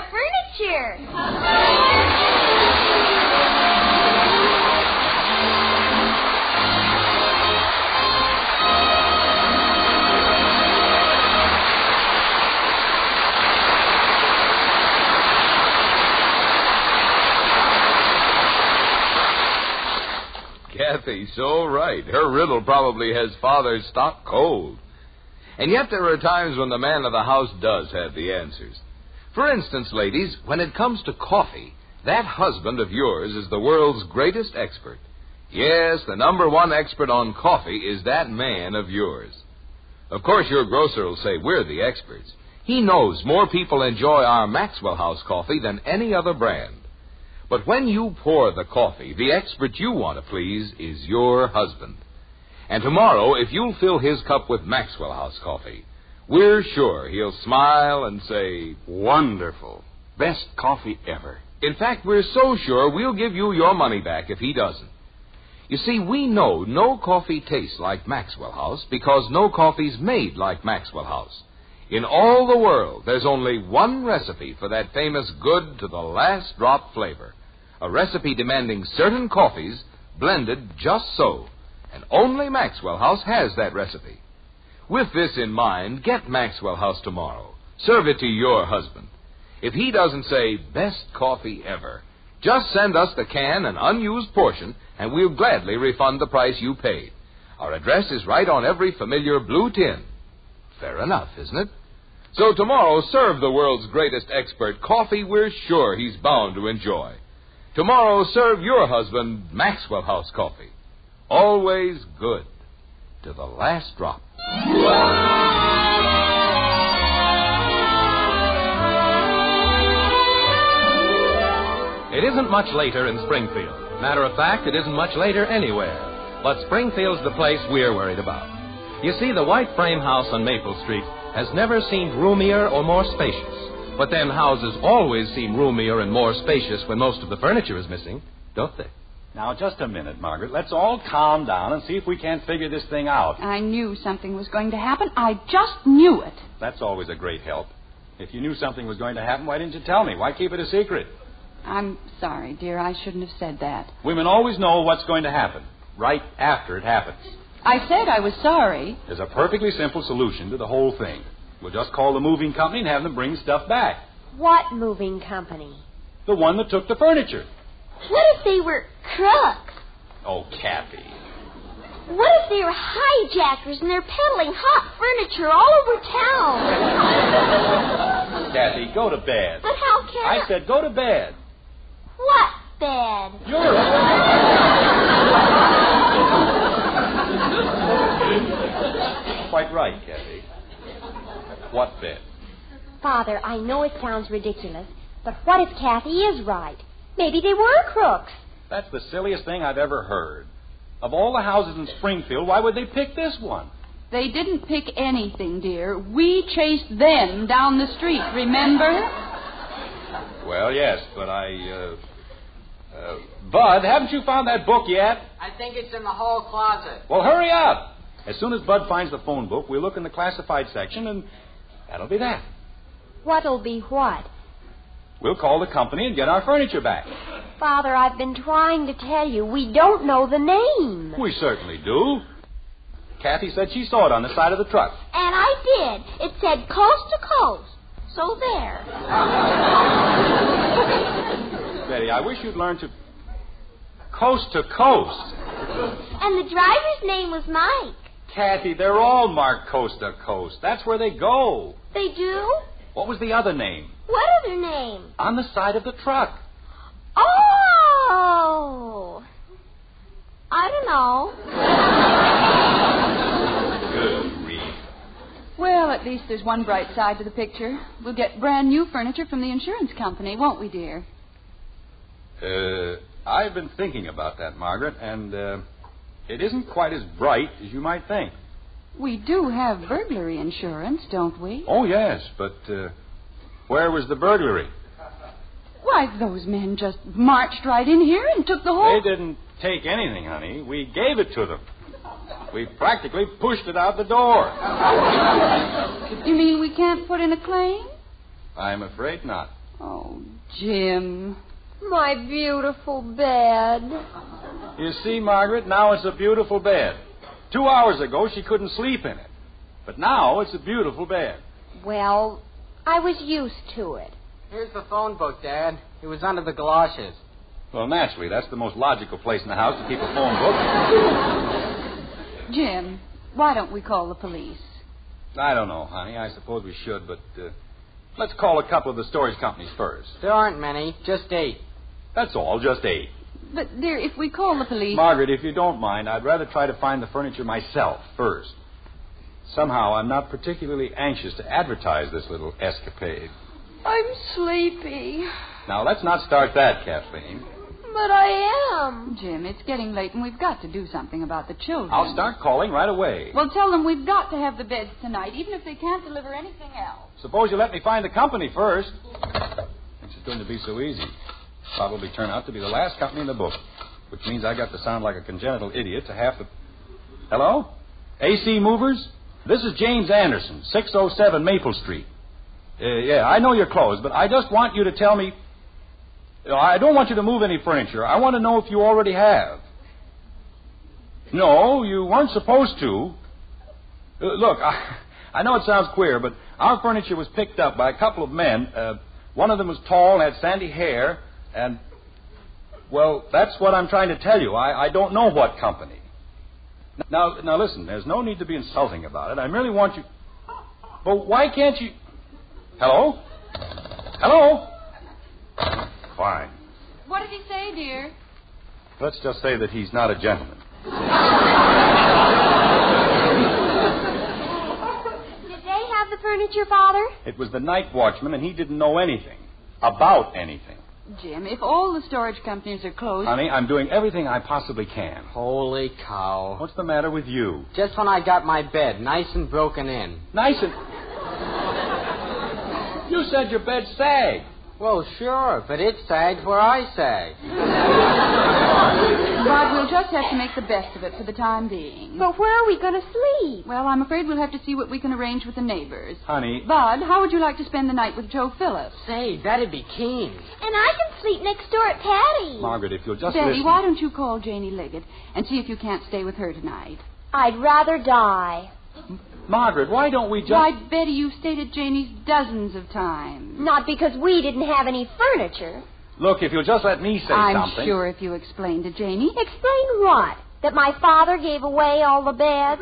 Kathy's so right. Her riddle probably has Father's stock cold. And yet there are times when the man of the house does have the answers. For instance, ladies, when it comes to coffee, that husband of yours is the world's greatest expert. Yes, the number one expert on coffee is that man of yours. Of course, your grocer will say we're the experts. He knows more people enjoy our Maxwell House coffee than any other brand. But when you pour the coffee, the expert you want to please is your husband. And tomorrow, if you'll fill his cup with Maxwell House coffee, we're sure he'll smile and say, "Wonderful. Best coffee ever." In fact, we're so sure we'll give you your money back if he doesn't. You see, we know no coffee tastes like Maxwell House because no coffee's made like Maxwell House. In all the world, there's only one recipe for that famous good to the last drop flavor. A recipe demanding certain coffees blended just so. And only Maxwell House has that recipe. With this in mind, get Maxwell House tomorrow. Serve it to your husband. If he doesn't say, "Best coffee ever," just send us the can and unused portion, and we'll gladly refund the price you paid. Our address is right on every familiar blue tin. Fair enough, isn't it? So tomorrow, serve the world's greatest expert coffee we're sure he's bound to enjoy. Tomorrow, serve your husband Maxwell House coffee. Always good to the last drop. It isn't much later in Springfield. Matter of fact, it isn't much later anywhere. But Springfield's the place we're worried about. You see, the white frame house on Maple Street has never seemed roomier or more spacious. But then houses always seem roomier and more spacious when most of the furniture is missing, don't they? Now, just a minute, Margaret. Let's all calm down and see if we can't figure this thing out. I knew something was going to happen. I just knew it. That's always a great help. If you knew something was going to happen, why didn't you tell me? Why keep it a secret? I'm sorry, dear. I shouldn't have said that. Women always know what's going to happen, right after it happens. I said I was sorry. There's a perfectly simple solution to the whole thing. We'll just call the moving company and have them bring stuff back. What moving company? The one that took the furniture. What if they were crooks? Oh, Kathy. What if they were hijackers and they're peddling hot furniture all over town? Kathy, go to bed. But how can I said go to bed. What bed? Quite right, Kathy. What bed? Father, I know it sounds ridiculous, but what if Kathy is right? Maybe they were crooks. That's the silliest thing I've ever heard. Of all the houses in Springfield, why would they pick this one? They didn't pick anything, dear. We chased them down the street, remember? Well, yes, but Bud, haven't you found that book yet? I think it's in the hall closet. Well, hurry up. As soon as Bud finds the phone book, we'll look in the classified section, and that'll be that. What'll be what? We'll call the company and get our furniture back. Father, I've been trying to tell you, we don't know the name. We certainly do. Kathy said she saw it on the side of the truck. And I did. It said coast to coast. So there. Betty, I wish you'd learn to... Coast to coast. And the driver's name was Mike. Kathy, they're all marked coast to coast. That's where they go. They do? What was the other name? What other name? On the side of the truck. Oh! I don't know. Good grief. Well, at least there's one bright side to the picture. We'll get brand new furniture from the insurance company, won't we, dear? I've been thinking about that, Margaret, and it isn't quite as bright as you might think. We do have burglary insurance, don't we? Oh, yes, but where was the burglary? Why, those men just marched right in here and took the whole... They didn't take anything, honey. We gave it to them. We practically pushed it out the door. You mean we can't put in a claim? I'm afraid not. Oh, Jim. My beautiful bed. You see, Margaret, now it's a beautiful bed. 2 hours ago, she couldn't sleep in it. But now it's a beautiful bed. Well, I was used to it. Here's the phone book, Dad. It was under the galoshes. Well, naturally, that's the most logical place in the house to keep a phone book. Jim, why don't we call the police? I don't know, honey. I suppose we should, but let's call a couple of the storage companies first. There aren't many, just 8. That's all, just 8. But, dear, if we call the police... Margaret, if you don't mind, I'd rather try to find the furniture myself first. Somehow, I'm not particularly anxious to advertise this little escapade. I'm sleepy. Now, let's not start that, Kathleen. But I am. Jim, it's getting late and we've got to do something about the children. I'll start calling right away. Well, tell them we've got to have the beds tonight, even if they can't deliver anything else. Suppose you let me find the company first. Thinks it's going to be so easy. Probably turn out to be the last company in the book, which means I got to sound like a congenital idiot to half the... Hello? AC Movers? This is James Anderson, 607 Maple Street. Yeah, I know you're closed, but I just want you to tell me... I don't want you to move any furniture. I want to know if you already have. No, you weren't supposed to. Look, I know it sounds queer, but our furniture was picked up by a couple of men. One of them was tall and had sandy hair, and... Well, that's what I'm trying to tell you. I don't know what company. Now, listen, there's no need to be insulting about it. I merely want you... But why can't you... Hello? Hello? Fine. What did he say, dear? Let's just say that he's not a gentleman. Did they have the furniture, Father? It was the night watchman, and he didn't know anything about anything. Jim, if all the storage companies are closed... Honey, I'm doing everything I possibly can. Holy cow. What's the matter with you? Just when I got my bed nice and broken in. Nice and... You said your bed sagged. Well, sure, but it sagged where I sag. But we'll just have to make the best of it for the time being. But where are we going to sleep? Well, I'm afraid we'll have to see what we can arrange with the neighbors. Honey. Bud, how would you like to spend the night with Joe Phillips? Say, that'd be keen. And I can sleep next door at Patty's. Margaret, if you'll just Betty, listen... why don't you call Janie Liggett and see if you can't stay with her tonight? I'd rather die. Margaret, why don't we just... Why, Betty, you've stayed at Janie's dozens of times. Not because we didn't have any furniture. Look, if you'll just let me say I'm something... I'm sure if you explain to Janie... Explain what? That my father gave away all the beds?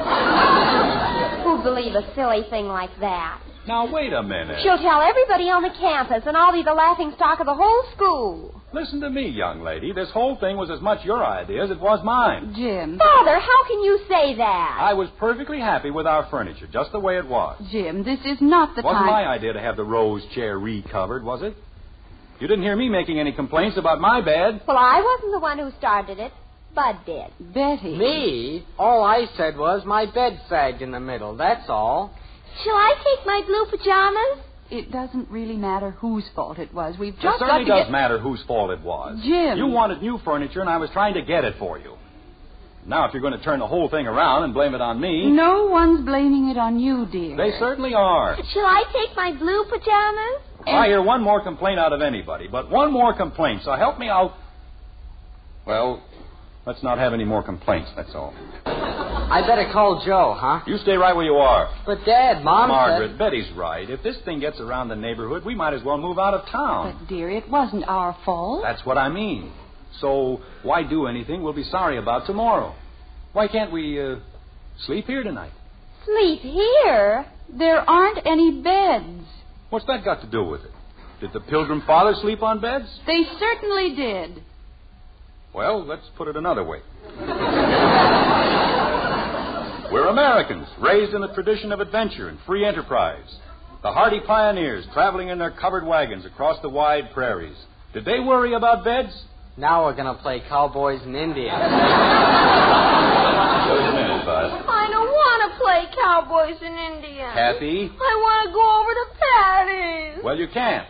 Who'd believe a silly thing like that? Now, wait a minute. She'll tell everybody on the campus, and I'll be the laughing stock of the whole school. Listen to me, young lady. This whole thing was as much your idea as it was mine. Jim. Father, how can you say that? I was perfectly happy with our furniture, just the way it was. Jim, this is not the time... Wasn't my time... idea to have the rose chair recovered, was it? You didn't hear me making any complaints about my bed. Well, I wasn't the one who started it. Bud did. Betty. Me? All I said was my bed sagged in the middle, that's all. Shall I take my blue pajamas? It doesn't really matter whose fault it was. We've It just certainly got to does matter whose fault it was. Jim. You wanted new furniture, and I was trying to get it for you. Now, if you're going to turn the whole thing around and blame it on me... No one's blaming it on you, dear. They certainly are. Shall I take my blue pajamas? I hear one more complaint out of anybody, but one more complaint, so help me out. Well, let's not have any more complaints, that's all. I better call Joe, huh? You stay right where you are. But, Dad, Mom Margaret, said... Betty's right. If this thing gets around the neighborhood, we might as well move out of town. But, dear, it wasn't our fault. That's what I mean. So, why do anything we'll be sorry about tomorrow? Why can't we, sleep here tonight? Sleep here? There aren't any beds. What's that got to do with it? Did the Pilgrim Fathers sleep on beds? They certainly did. Well, let's put it another way. We're Americans, raised in the tradition of adventure and free enterprise. The hardy pioneers traveling in their covered wagons across the wide prairies. Did they worry about beds? Now we're going to play cowboys and Indians. Just a minute, Bud. I don't want to play cowboys and Indians. Kathy? I want to go over to Patty's. Well, you can't.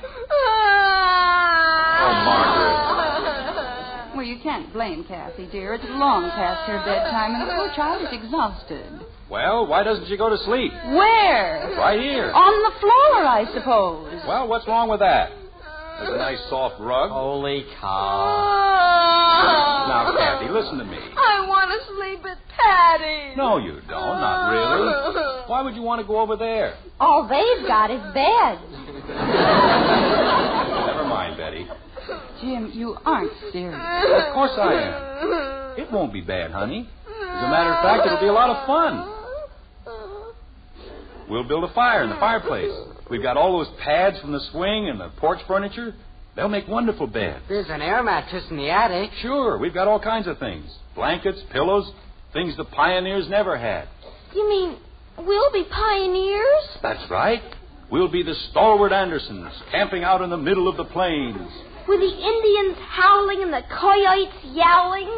Oh, Margaret. Well, you can't blame Kathy, dear. It's long past her bedtime, and the poor child is exhausted. Well, why doesn't she go to sleep? Where? Right here. On the floor, I suppose. Well, what's wrong with that? There's a nice soft rug. Holy cow. Now, Kathy, listen to me. I want to sleep at Patty's. No, you don't. Not really. Why would you want to go over there? All they've got is beds. Never mind, Betty. Jim, you aren't serious. Of course I am. It won't be bad, honey. As a matter of fact, it'll be a lot of fun. We'll build a fire in the fireplace. We've got all those pads from the swing and the porch furniture. They'll make wonderful beds. There's an air mattress in the attic. Sure, we've got all kinds of things. Blankets, pillows, things the pioneers never had. You mean we'll be pioneers? That's right. We'll be the stalwart Andersons, camping out in the middle of the plains. With the Indians howling and the coyotes yowling?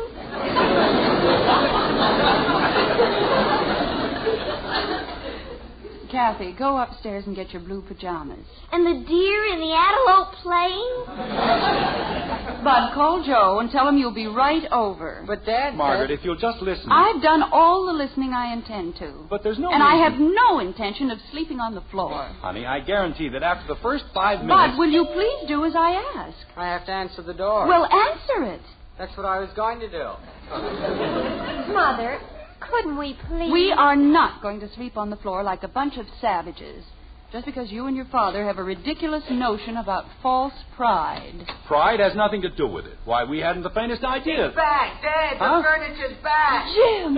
Kathy, go upstairs and get your blue pajamas. And the deer in the antelope playing? Bud, call Joe and tell him you'll be right over. But, Dad... Margaret, if you'll just listen... I've done all the listening I intend to. But there's no And reason... I have no intention of sleeping on the floor. Honey, I guarantee that after the first 5 minutes... Bud, will you please do as I ask? I have to answer the door. Well, answer it. That's what I was going to do. Mother, couldn't we please... We are not going to sleep on the floor like a bunch of savages. Just because you and your father have a ridiculous notion about false pride. Pride has nothing to do with it. Why, we hadn't the faintest idea. It's back, Dad. Huh? The furniture's back. Jim!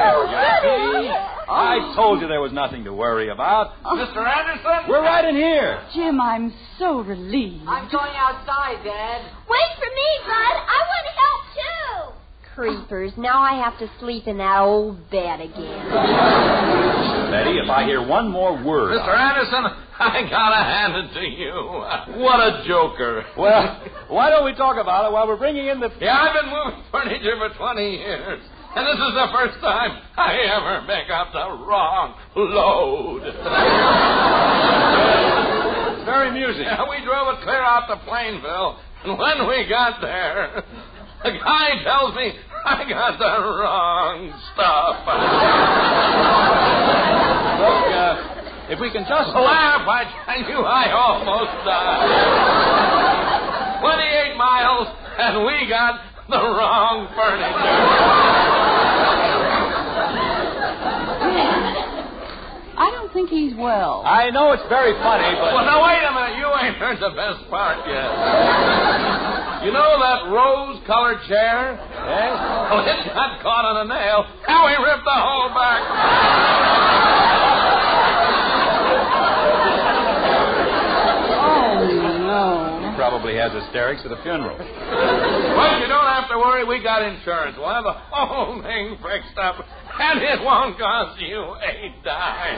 I told you there was nothing to worry about. Mr. Anderson? We're right in here. Jim, I'm so relieved. I'm going outside, Dad. Wait for me, Bud. I want to help, too. Creepers. Now I have to sleep in that old bed again. Betty, if I hear one more word... Mr. Anderson, I gotta hand it to you. What a joker. Well, why don't we talk about it while we're bringing in the... Yeah, I've been moving furniture for 20 years. And this is the first time I ever pick up the wrong load. It's very amusing. Yeah, we drove it clear out to Plainville. And when we got there... The guy tells me I got the wrong stuff. Look, if we can just... Laugh, I tell you, I almost died. 28 miles, and we got the wrong furniture. I don't think he's well. I know it's very funny, but... Well, now, wait a minute. You ain't heard the best part yet. You know that rose-colored chair? Yes? Well, it got caught on a nail, and we ripped the whole back. Oh, no. He probably has hysterics at the funeral. Well, you don't have to worry. We got insurance. We'll have the whole thing fixed up, and it won't cost you a dime.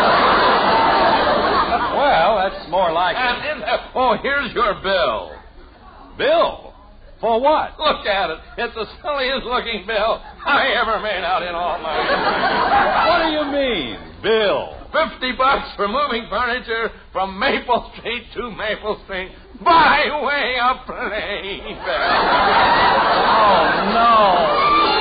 Well, that's more like it. Oh, here's your bill. Bill? For what? Look at it. It's the silliest looking bill I ever made out in all my life. What do you mean, bill? $50 for moving furniture from Maple Street to Maple Street by way of Plainville. Oh, no.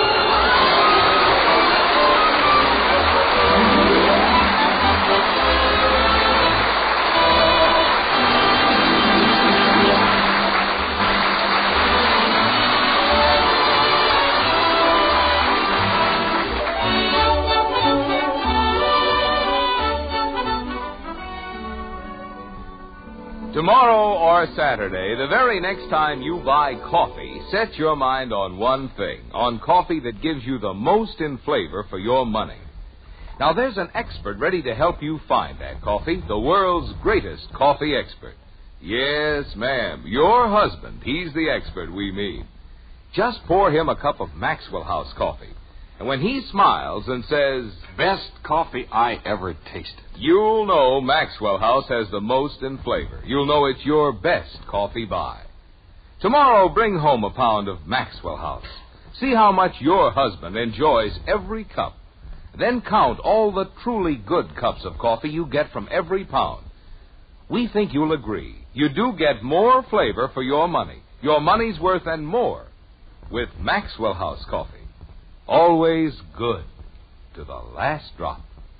Tomorrow or Saturday, the very next time you buy coffee, set your mind on one thing, on coffee that gives you the most in flavor for your money. Now, there's an expert ready to help you find that coffee, the world's greatest coffee expert. Yes, ma'am, your husband, he's the expert we mean. Just pour him a cup of Maxwell House coffee. And when he smiles and says, "Best coffee I ever tasted," you'll know Maxwell House has the most in flavor. You'll know it's your best coffee buy. Tomorrow, bring home a pound of Maxwell House. See how much your husband enjoys every cup. Then count all the truly good cups of coffee you get from every pound. We think you'll agree. You do get more flavor for your money, your money's worth and more, with Maxwell House coffee. Always good to the last drop.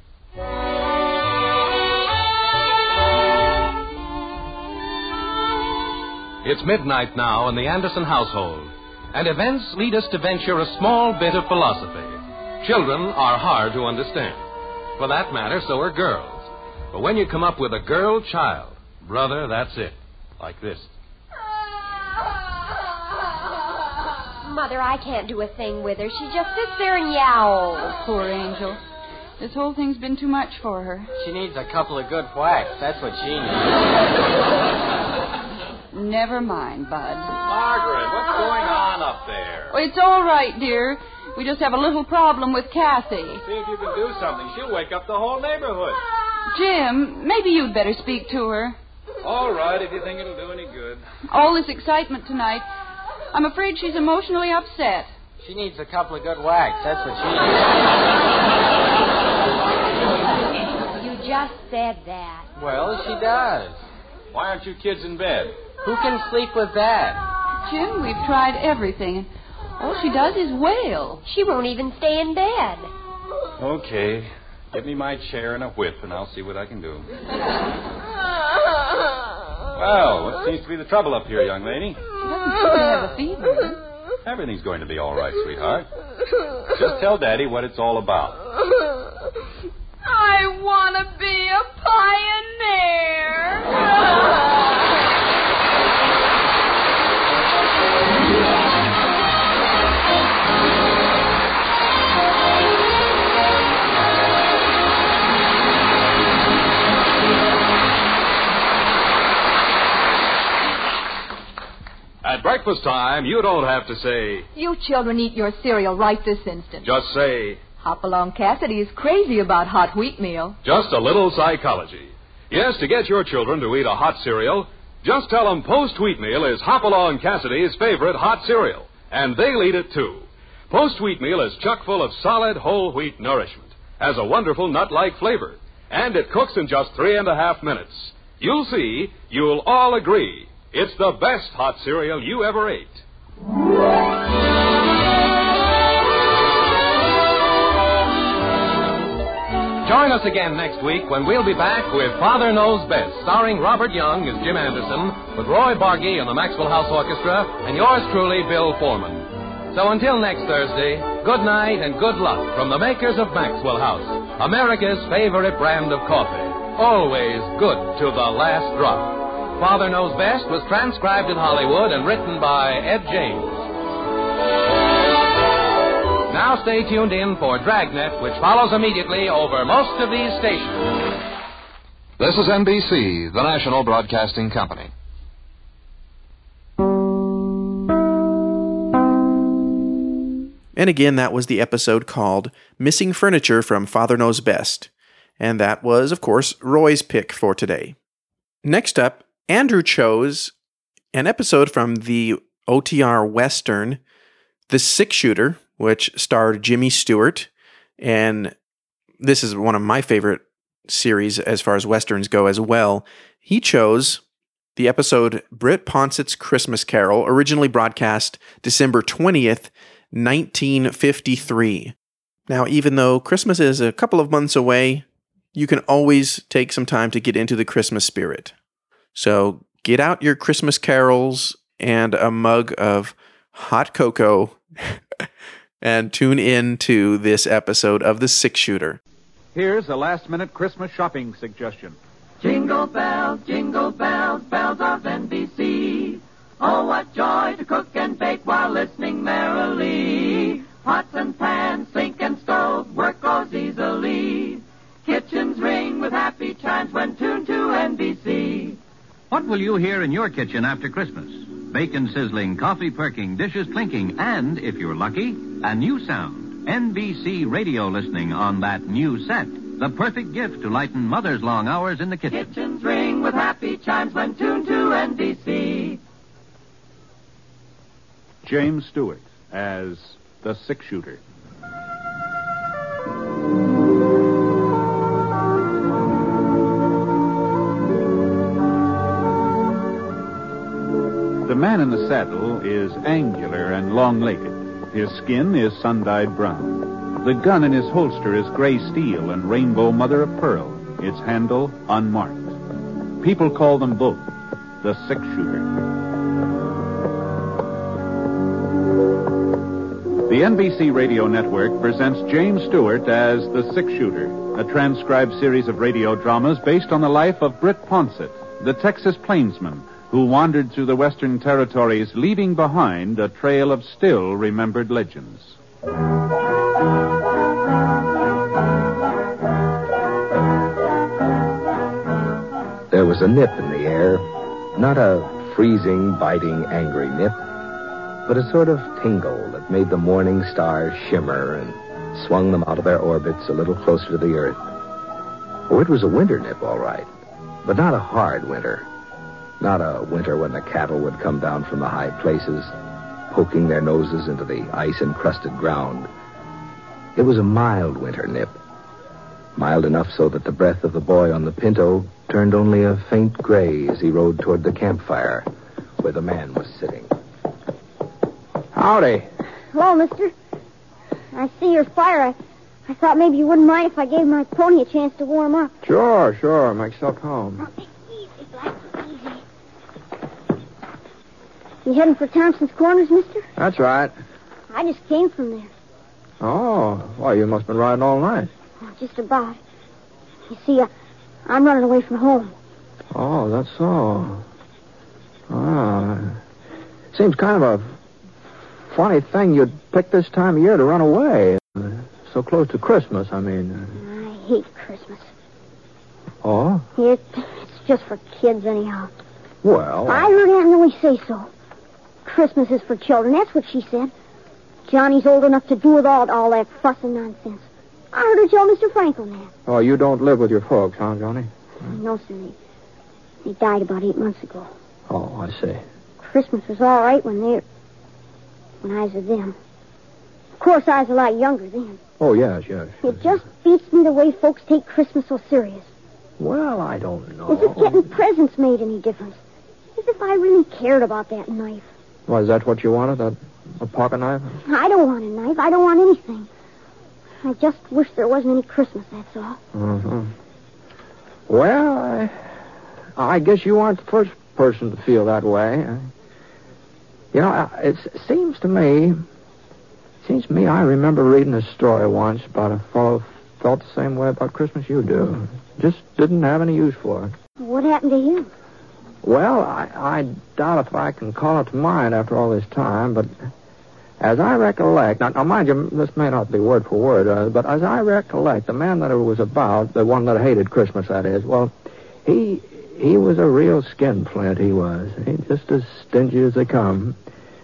It's midnight now in the Anderson household, and events lead us to venture a small bit of philosophy. Children are hard to understand. For that matter, so are girls. But when you come up with a girl child, brother, that's it. Like this. Mother, I can't do a thing with her. She just sits there and yowls. Poor angel. This whole thing's been too much for her. She needs a couple of good whacks. That's what she needs. Never mind, Bud. Margaret, what's going on up there? Oh, it's all right, dear. We just have a little problem with Kathy. See if you can do something. She'll wake up the whole neighborhood. Jim, maybe you'd better speak to her. All right, if you think it'll do any good. All this excitement tonight. I'm afraid she's emotionally upset. She needs a couple of good whacks. That's what she needs. You just said that. Well, she does. Why aren't you kids in bed? Who can sleep with that? Jim, we've tried everything, and all she does is wail. She won't even stay in bed. Okay. Give me my chair and a whip, and I'll see what I can do. Well, what seems to be the trouble up here, young lady? She doesn't seem to have a fever. Everything's going to be all right, sweetheart. Just tell Daddy what it's all about. I want to be a pioneer. At breakfast time, you don't have to say, You children eat your cereal right this instant. just say, Hopalong Cassidy is crazy about hot wheat meal. just a little psychology. Yes, to get your children to eat a hot cereal, just tell them Post Wheatmeal is Hopalong Cassidy's favorite hot cereal, and they'll eat it too. Post Wheatmeal is chock full of solid whole wheat nourishment, has a wonderful nut-like flavor, and it cooks in just 3.5 minutes. You'll see, you'll all agree, it's the best hot cereal you ever ate. Join us again next week when we'll be back with Father Knows Best, starring Robert Young as Jim Anderson, with Roy Bargy and the Maxwell House Orchestra, and yours truly, Bill Foreman. So until next Thursday, good night and good luck from the makers of Maxwell House, America's favorite brand of coffee. Always good to the last drop. Father Knows Best was transcribed in Hollywood and written by Ed James. Now stay tuned in for Dragnet, which follows immediately over most of these stations. This is NBC, the National Broadcasting Company. And again, that was the episode called Missing Furniture from Father Knows Best. And that was, of course, Roy's pick for today. Next up, Andrew chose an episode from the OTR Western, The Six Shooter, which starred Jimmy Stewart. And this is one of my favorite series as far as Westerns go as well. He chose the episode Britt Ponsett's Christmas Carol, originally broadcast December 20th, 1953. Now, even though Christmas is a couple of months away, you can always take some time to get into the Christmas spirit. So get out your Christmas carols and a mug of hot cocoa and tune in to this episode of The Six Shooter. Here's a last-minute Christmas shopping suggestion. Jingle bells, bells of NBC. Oh, what joy to cook and bake while listening merrily. Pots and pans, sink and stove, work goes easily. Kitchens ring with happy chimes when tuned to NBC. What will you hear in your kitchen after Christmas? Bacon sizzling, coffee perking, dishes clinking, and, if you're lucky, a new sound. NBC radio listening on that new set. The perfect gift to lighten Mother's long hours in the kitchen. Kitchens ring with happy chimes when tuned to NBC. James Stewart as the Six Shooter. The man in the saddle is angular and long-legged. His skin is sun-dyed brown. The gun in his holster is gray steel and rainbow mother of pearl, its handle unmarked. People call them both the Six Shooter. The NBC Radio Network presents James Stewart as the Six Shooter, a transcribed series of radio dramas based on the life of Britt Ponsett, the Texas plainsman, who wandered through the Western territories, leaving behind a trail of still remembered legends. There was a nip in the air, not a freezing, biting, angry nip, but a sort of tingle that made the morning stars shimmer and swung them out of their orbits a little closer to the earth. Oh, it was a winter nip, all right, but not a hard winter. Not a winter when the cattle would come down from the high places, poking their noses into the ice-encrusted ground. It was a mild winter nip. Mild enough so that the breath of the boy on the Pinto turned only a faint gray as he rode toward the campfire where the man was sitting. Howdy. Hello, mister. I see your fire. I thought maybe you wouldn't mind if I gave my pony a chance to warm up. Sure. Make yourself home. Easy, Black, easy. You heading for Thompson's Corners, mister? That's right. I just came from there. Oh, well, you must have been riding all night. Oh, just about. You see, I'm running away from home. Oh, that's so. Seems kind of a funny thing you'd pick this time of year to run away. So close to Christmas, I mean. I hate Christmas. Oh? It's just for kids, anyhow. Well... I heard Aunt Millie say so. Christmas is for children, that's what she said. Johnny's old enough to do without all that fuss and nonsense. I heard her tell Mr. Franklin that. Oh, you don't live with your folks, huh, Johnny? No, sir. They died about 8 months ago. Oh, I see. Christmas was all right when I was with them. Of course, I was a lot younger then. Oh, yes. It just beats me the way folks take Christmas so serious. Well, I don't know. As if getting presents made any difference. As if I really cared about that knife. Well, is that what you wanted, a pocket knife? I don't want a knife. I don't want anything. I just wish there wasn't any Christmas, that's all. Mm-hmm. Well, I guess you aren't the first person to feel that way. You know, it seems to me I remember reading a story once about a fellow who felt the same way about Christmas you do. Just didn't have any use for it. What happened to him? Well, I doubt if I can call it to mind after all this time, but as I recollect... Now, mind you, this may not be word for word, but as I recollect, the man that it was about, the one that hated Christmas, that is, well, he was a real skinflint, he was. He just as stingy as they come.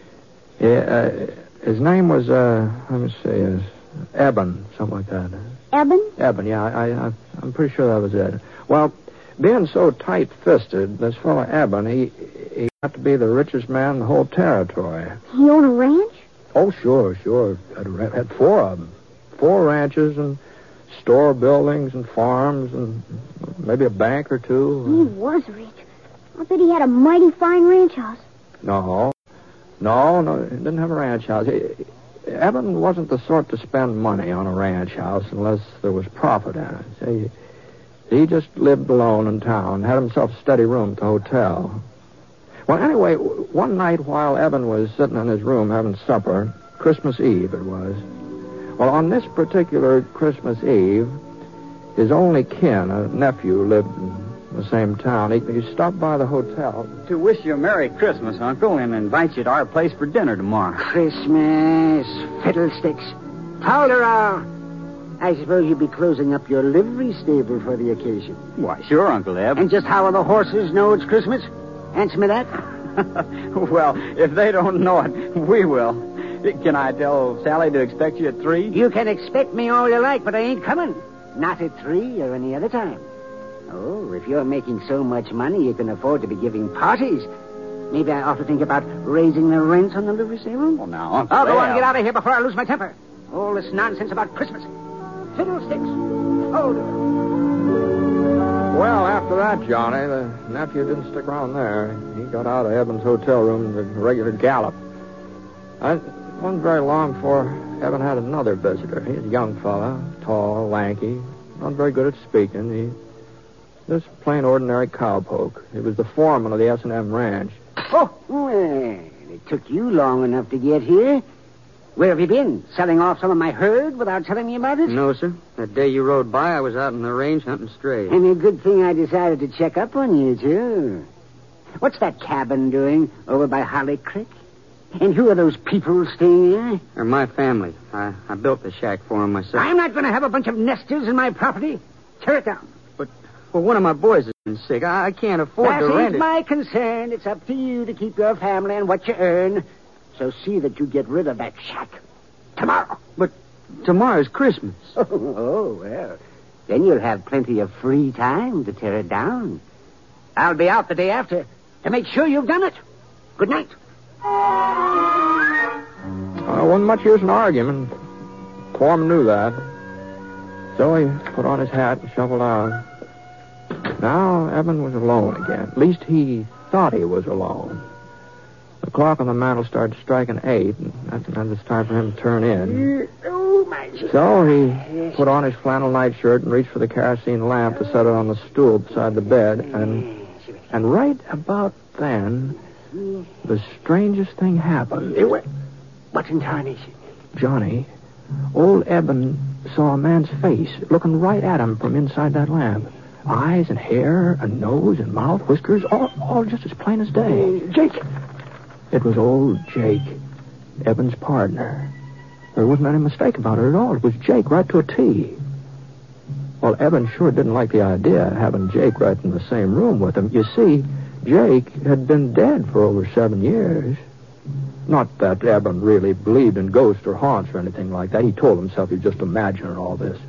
His name was, let me see, Eben, something like that. Eben? Eben, yeah, I'm pretty sure that was it. Well, being so tight-fisted, this fellow Eben, he got to be the richest man in the whole territory. He owned a ranch? Oh, sure. Had 4 of them. 4 ranches and store buildings and farms and maybe a bank or 2. He was rich. I bet he had a mighty fine ranch house. No, he didn't have a ranch house. Eben wasn't the sort to spend money on a ranch house unless there was profit in it. See, he just lived alone in town, had himself a steady room at the hotel. Well, anyway, one night while Eben was sitting in his room having supper, Christmas Eve it was. Well, on this particular Christmas Eve, his only kin, a nephew, lived in the same town. He stopped by the hotel. To wish you a Merry Christmas, Uncle, and invite you to our place for dinner tomorrow. Christmas, fiddlesticks. Polderall. I suppose you'll be closing up your livery stable for the occasion. Why, sure, Uncle Eb. And just how will the horses know it's Christmas? Answer me that. Well, if they don't know it, we will. Can I tell Sally to expect you at 3? You can expect me all you like, but I ain't coming. Not at 3 or any other time. Oh, if you're making so much money you can afford to be giving parties, maybe I ought to think about raising the rent on the livery stable. Well, now, Uncle I'll go Eb. and get out of here before I lose my temper. All this nonsense about Christmas. Fiddlesticks. Hold it. Well, after that, Johnny, the nephew didn't stick around there. He got out of Eben's hotel room in a regular gallop. It wasn't very long before Eben had another visitor. He was a young fella, tall, lanky, not very good at speaking. He just plain ordinary cowpoke. He was the foreman of the S&M ranch. Oh, well, it took you long enough to get here. Where have you been? Selling off some of my herd without telling me about it? No, sir. That day you rode by, I was out in the range hunting strays. And a good thing I decided to check up on you, too. What's that cabin doing over by Holly Creek? And who are those people staying there? They're my family. I built the shack for them myself. I'm not going to have a bunch of nesters in my property. Tear it down. Well, one of my boys has been sick. I can't afford to rent it. That ain't my concern. It's up to you to keep your family and what you earn. So see that you get rid of that shack tomorrow. But tomorrow's Christmas. Oh, well, then you'll have plenty of free time to tear it down. I'll be out the day after to make sure you've done it. Good night. Wasn't much use in arguing. Foreman knew that. So he put on his hat and shuffled out. Now Eben was alone again. At least he thought he was alone. The clock on the mantel started striking 8, and then it's time for him to turn in. So he put on his flannel nightshirt and reached for the kerosene lamp to set it on the stool beside the bed. And right about then, the strangest thing happened. What in tarnation? Johnny, old Eben saw a man's face looking right at him from inside that lamp. Eyes and hair and nose and mouth, whiskers, all just as plain as day. Jake! It was old Jake, Eben's partner. There wasn't any mistake about it at all. It was Jake right to a T. Well, Eben sure didn't like the idea of having Jake right in the same room with him. You see, Jake had been dead for over 7 years. Not that Eben really believed in ghosts or haunts or anything like that. He told himself he'd just imagining all this.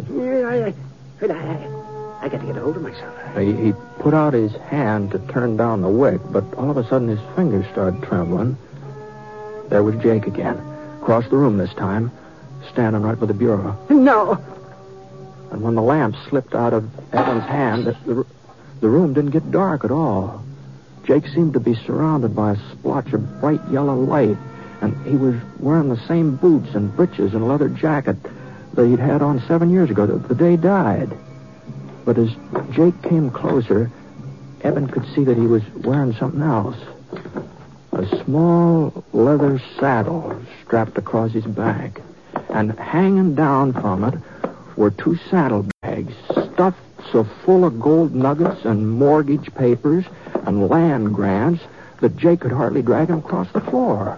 I got to get a hold of myself. He put out his hand to turn down the wick, but all of a sudden his fingers started trembling. There was Jake again, across the room this time, standing right by the bureau. No! And when the lamp slipped out of Eben's hand, the room didn't get dark at all. Jake seemed to be surrounded by a splotch of bright yellow light, and he was wearing the same boots and breeches and leather jacket that he'd had on 7 years ago, the day he died. But as Jake came closer, Eben could see that he was wearing something else. A small leather saddle strapped across his back. And hanging down from it were 2 saddlebags stuffed so full of gold nuggets and mortgage papers and land grants that Jake could hardly drag him across the floor.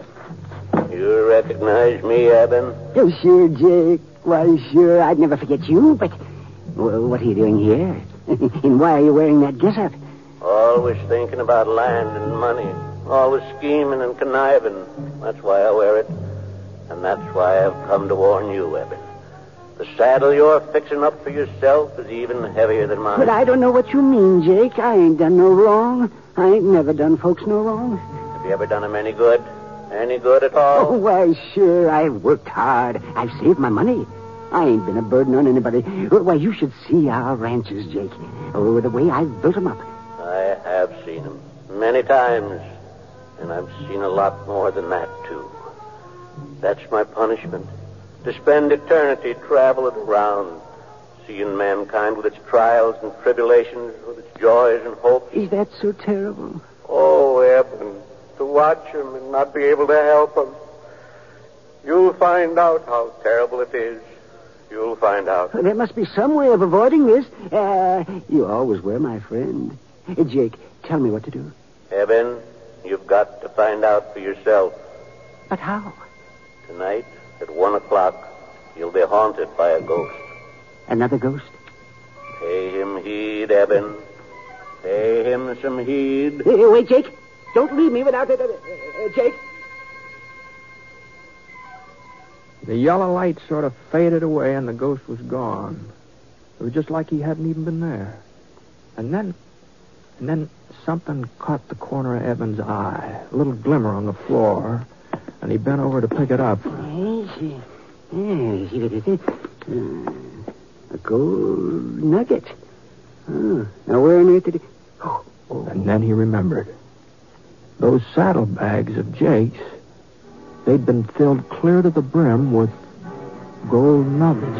You recognize me, Eben? Oh, sure, Jake. Why, sure, I'd never forget you, but... Well, what are you doing here? And why are you wearing that getup? Always thinking about land and money. Always scheming and conniving. That's why I wear it. And that's why I've come to warn you, Eben. The saddle you're fixing up for yourself is even heavier than mine. But I don't know what you mean, Jake. I ain't done no wrong. I ain't never done folks no wrong. Have you ever done them any good? Any good at all? Oh, why, sure. I've worked hard. I've saved my money. I ain't been a burden on anybody. Why, you should see our ranches, Jake. Oh, the way I've built them up. I have seen them many times. And I've seen a lot more than that, too. That's my punishment. To spend eternity traveling around, seeing mankind with its trials and tribulations, with its joys and hopes. Is that so terrible? Oh, Eben, to watch him and not be able to help him. You'll find out how terrible it is. You'll find out. Well, there must be some way of avoiding this. You always were my friend. Jake, tell me what to do. Eben, you've got to find out for yourself. But how? Tonight, at 1 o'clock, you'll be haunted by a ghost. Another ghost? Pay him heed, Eben. Pay him some heed. Wait, Jake. Don't leave me without it. Jake. The yellow light sort of faded away and the ghost was gone. It was just like he hadn't even been there. And then something caught the corner of Eben's eye. A little glimmer on the floor. And he bent over to pick it up. A gold nugget. Oh, now where on earth did it... Oh. And then he remembered. Those saddlebags of Jake's, they'd been filled clear to the brim with gold nuggets.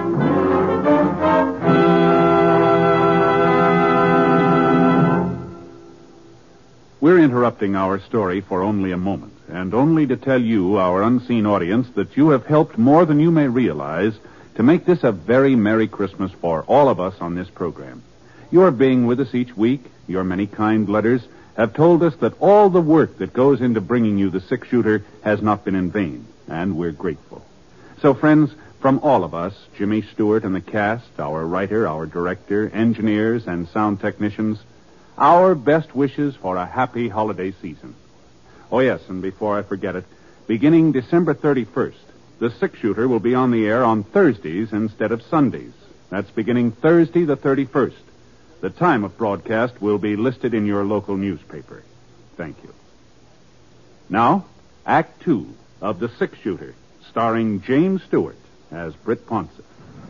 We're interrupting our story for only a moment, and only to tell you, our unseen audience, that you have helped more than you may realize to make this a very Merry Christmas for all of us on this program. Your being with us each week, your many kind letters, have told us that all the work that goes into bringing you the six-shooter has not been in vain, and we're grateful. So, friends, from all of us, Jimmy Stewart and the cast, our writer, our director, engineers, and sound technicians, our best wishes for a happy holiday season. Oh, yes, and before I forget it, beginning December 31st, the six-shooter will be on the air on Thursdays instead of Sundays. That's beginning Thursday the 31st. The time of broadcast will be listed in your local newspaper. Thank you. Now, Act 2 of The Six-Shooter, starring James Stewart as Britt Ponsett.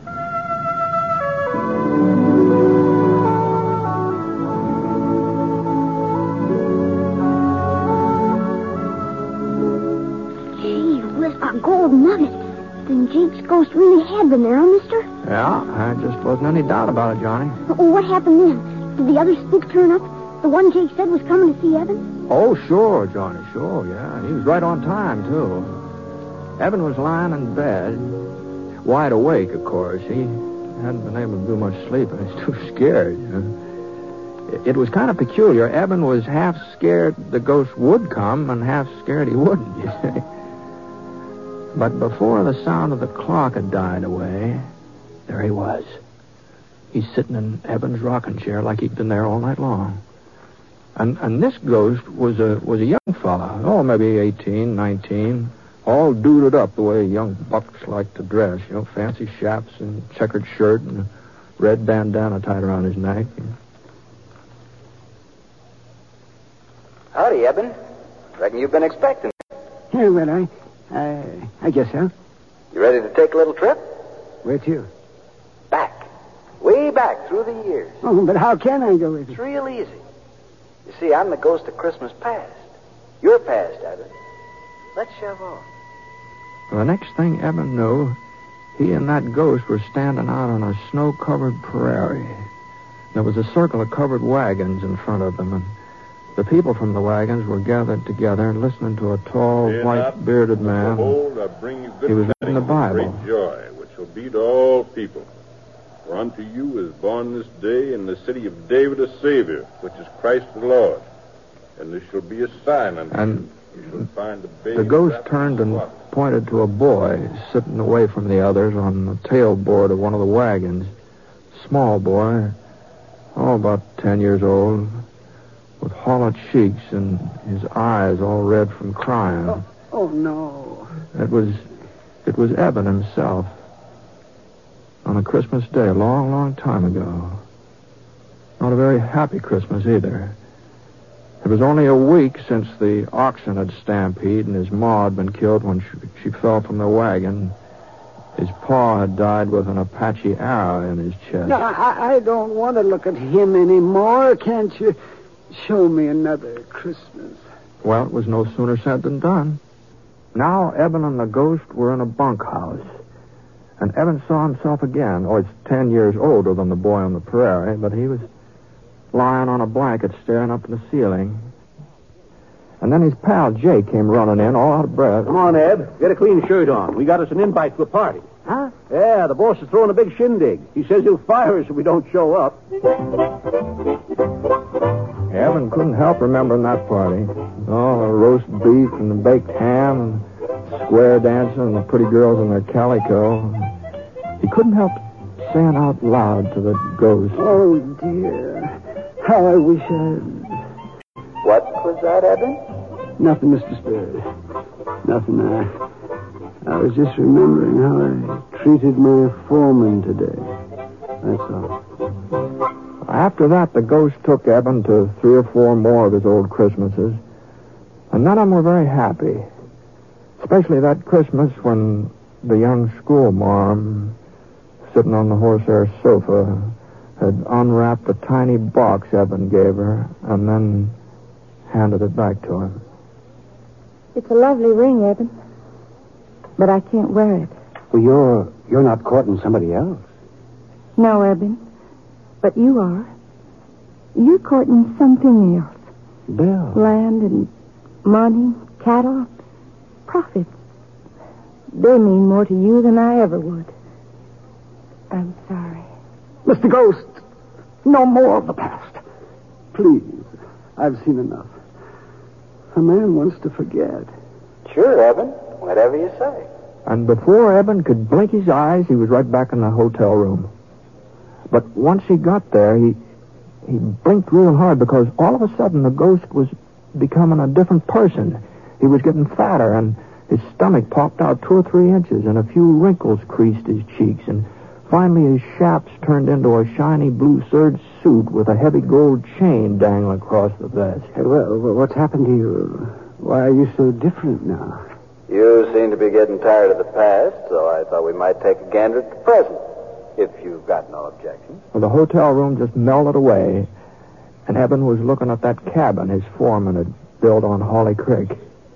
Gee whiz, a gold nugget. Then Jake's ghost really had been there, huh, mister? Yeah, there just wasn't any doubt about it, Johnny. Oh, what happened then? Did the other spook turn up? The one Jake said was coming to see Evan? Oh, sure, Johnny, sure, yeah. He was right on time, too. Evan was lying in bed, wide awake, of course. He hadn't been able to do much sleeping. He was too scared. It was kind of peculiar. Evan was half scared the ghost would come and half scared he wouldn't, you see. But before the sound of the clock had died away, there he was. He's sitting in Evan's rocking chair like he'd been there all night long. And this ghost was a young fella. Oh, maybe 18, 19. All duded up the way young bucks like to dress. You know, fancy chaps and checkered shirt and a red bandana tied around his neck. Howdy, Eben. Reckon you've been expecting. Yeah, well, I guess so. You ready to take a little trip? Where to? Back. Way back through the years. Oh, but how can I go with you? It's real easy. You see, I'm the ghost of Christmas past. You're past, Eben. Let's shove on. Well, the next thing Evan knew, he and that ghost were standing out on a snow-covered prairie. There was a circle of covered wagons in front of them, and the people from the wagons were gathered together and listening to a tall, white-bearded man. Behold, I bring you good He was reading the Bible. Great joy, which shall be to all people. For unto you is born this day in the city of David a Savior, which is Christ the Lord. And this shall be a sign unto you. You shall find the baby. The ghost turned and pointed to a boy sitting away from the others on the tailboard of one of the wagons. Small boy, about 10 years old, with hollow cheeks and his eyes all red from crying. Oh, no. It was Eben himself. On a Christmas day, a long, long time ago. Not a very happy Christmas either. It was only a week since the oxen had stampeded and his ma had been killed when she fell from the wagon. His pa had died with an Apache arrow in his chest. No, I don't want to look at him anymore. Can't you show me another Christmas? Well, it was no sooner said than done. Now Eben and the ghost were in a bunkhouse. And Evan saw himself again. Oh, he's 10 years older than the boy on the prairie, but he was lying on a blanket staring up at the ceiling. And then his pal Jake came running in, all out of breath. Come on, Eb. Get a clean shirt on. We got us an invite to a party. Huh? Yeah, the boss is throwing a big shindig. He says he'll fire us if we don't show up. Evan couldn't help remembering that party. Oh, the roast beef and the baked ham, and square dancing and the pretty girls in their calico. He couldn't help saying out loud to the ghost. Oh, dear. How I wish I... What was that, Eben? Nothing, Mr. Spurs. Nothing. I was just remembering how I treated my foreman today. That's all. After that, the ghost took Eben to 3 or 4 more of his old Christmases. And none of them were very happy. Especially that Christmas when the young schoolmarm, sitting on the horsehair sofa, had unwrapped a tiny box Eben gave her and then handed it back to him. It's a lovely ring, Eben. But I can't wear it. Well, you're not courting somebody else. No, Eben. But you are. You're courting something else. Bill. Land and money, cattle, profits. They mean more to you than I ever would. I'm sorry. Mr. Ghost, no more of the past. Please, I've seen enough. A man wants to forget. Sure, Eben. Whatever you say. And before Eben could blink his eyes, he was right back in the hotel room. But once he got there, he blinked real hard because all of a sudden the ghost was becoming a different person. He was getting fatter, and his stomach popped out 2 or 3 inches, and a few wrinkles creased his cheeks, and finally his chaps turned into a shiny blue serge suit with a heavy gold chain dangling across the vest. Well, what's happened to you? Why are you so different now? You seem to be getting tired of the past, so I thought we might take a gander at the present, if you've got no objections. Well, the hotel room just melted away, and Eben was looking at that cabin his foreman had built on Holly Creek.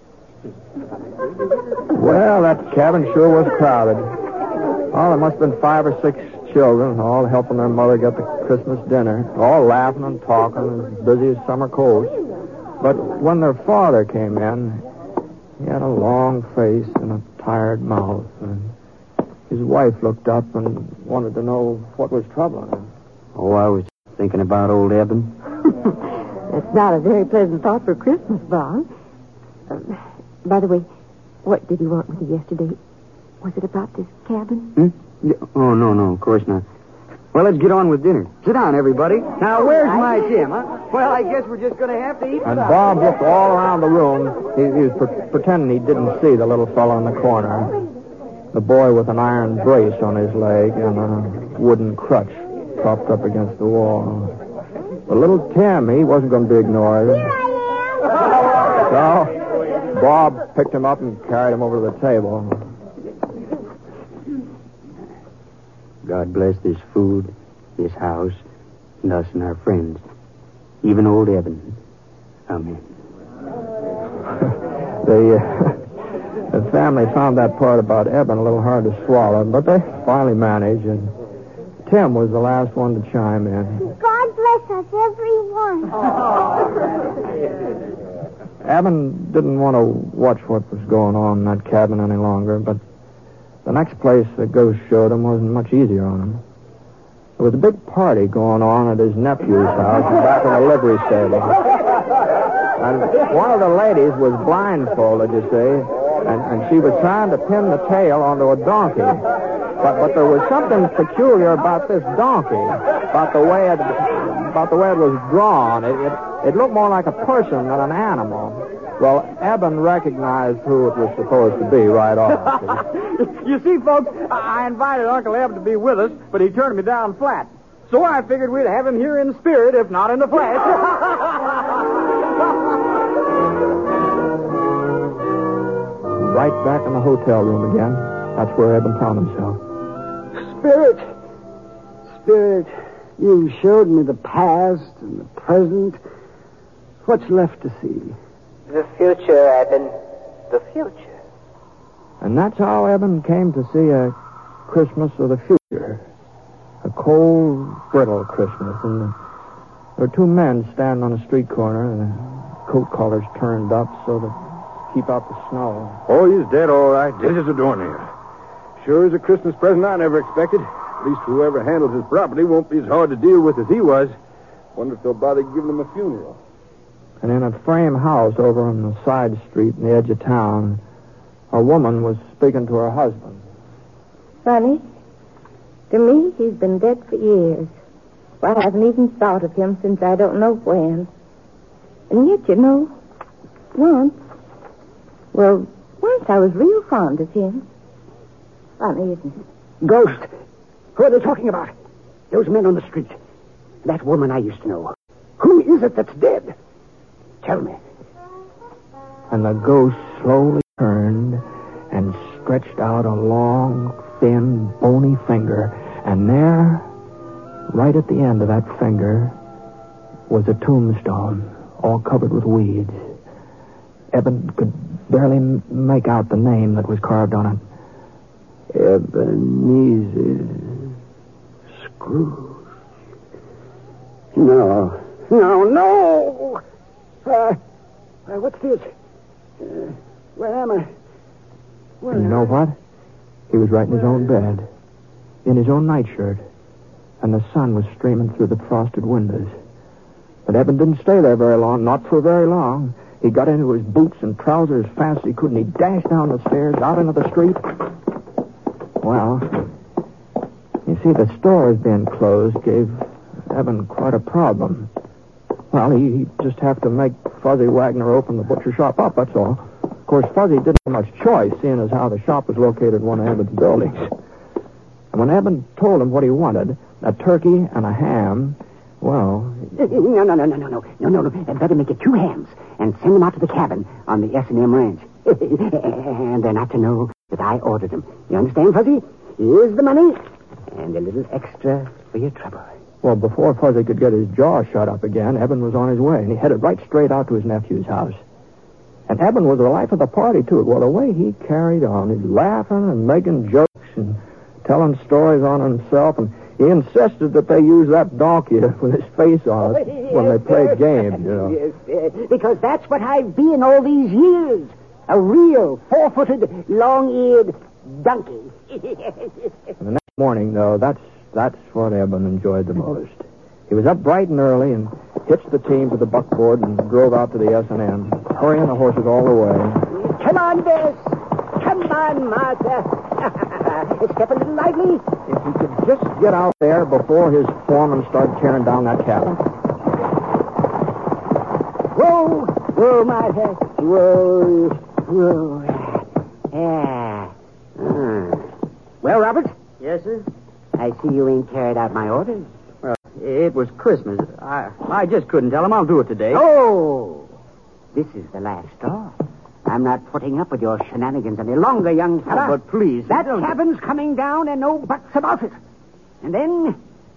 Well, that cabin sure was crowded. Oh, there must have been 5 or 6 children, all helping their mother get the Christmas dinner, all laughing and talking, as busy as summer colds. But when their father came in, he had a long face and a tired mouth, and his wife looked up and wanted to know what was troubling him. Oh, I was thinking about old Eben. That's not a very pleasant thought for Christmas, Bob. By the way, what did you want with me yesterday? Was it about this cabin? Oh, no, of course not. Well, let's get on with dinner. Sit down, everybody. Now, where's my Tim, huh? Well, I guess we're just going to have to eat. And Bob looked all around the room. He was pretending he didn't see the little fellow in the corner. The boy with an iron brace on his leg and a wooden crutch propped up against the wall. But little Tim, he wasn't going to be ignored. Here I am. So Bob picked him up and carried him over to the table. God bless this food, this house, and us and our friends. Even old Eben. Amen. The family found that part about Eben a little hard to swallow, but they finally managed, and Tim was the last one to chime in. God bless us, everyone. Eben didn't want to watch what was going on in that cabin any longer, but the next place the ghost showed him wasn't much easier on him. There was a big party going on at his nephew's house back in the livery stable. And one of the ladies was blindfolded, you see, and she was trying to pin the tail onto a donkey. But there was something peculiar about this donkey, about the way it was drawn. It looked more like a person than an animal. Well, Eben recognized who it was supposed to be right off. You see, folks, I invited Uncle Eb to be with us, but he turned me down flat. So I figured we'd have him here in spirit, if not in the flesh. Right back in the hotel room again. That's where Eben found himself. Spirit, you showed me the past and the present. What's left to see? The future, Eben. The future. And that's how Eben came to see a Christmas of the future. A cold, brittle Christmas. And there were 2 men standing on a street corner, their coat collars turned up so to keep out the snow. Oh, he's dead, all right. Dead as a doornail. Sure is a Christmas present I never expected. At least whoever handles his property won't be as hard to deal with as he was. Wonder if they'll bother giving him a funeral. And in a frame house over on the side street in the edge of town, a woman was speaking to her husband. Sonny, to me, he's been dead for years. Well, I haven't even thought of him since I don't know when. And yet, you know, once I was real fond of him. Funny, isn't it? Ghost. Who are they talking about? Those men on the street. That woman I used to know. Who is it that's dead? Tell me. And the ghost slowly turned and stretched out a long, thin, bony finger. And there, right at the end of that finger, was a tombstone, all covered with weeds. Eben could barely make out the name that was carved on it. Ebenezer Scrooge. No. What's this? Where am I? And you know what? He was right in his own bed, in his own nightshirt, and the sun was streaming through the frosted windows. But Eben didn't stay there very long, not for very long. He got into his boots and trousers as fast as he could, and he dashed down the stairs, out into the street. Well, you see, the stores being closed gave Eben quite a problem. Well, he'd just have to make Fuzzy Wagner open the butcher shop up, that's all. Of course, Fuzzy didn't have much choice, seeing as how the shop was located in one of Eben's buildings. And when Eben told him what he wanted, a turkey and a ham, well... No. Better make it 2 hams and send them out to the cabin on the S&M ranch. And they're not to know that I ordered them. You understand, Fuzzy? Here's the money and a little extra for your trouble. Well, before Fuzzy could get his jaw shut up again, Eben was on his way, and he headed right straight out to his nephew's house. And Eben was the life of the party, too. Well, the way he carried on, he's laughing and making jokes and telling stories on himself, and he insisted that they use that donkey with his face on it when they played games, you know. Yes, because that's what I've been all these years. A real 4-footed, long-eared donkey. And the next morning, though, that's what Eben enjoyed the most. He was up bright and early and hitched the team to the buckboard and drove out to the S&M, hurrying the horses all the way. Come on, Bess. Come on, Martha. Step a little lively. If he could just get out there before his foreman started tearing down that cabin. Whoa, Martha. Whoa. Yeah. Well, Robert? Yes, sir? I see you ain't carried out my orders. Well, it was Christmas. I just couldn't tell him I'll do it today. Oh! This is the last straw. I'm not putting up with your shenanigans any longer, young fella. Oh, but please... That cabin's coming down and no buts about it. And then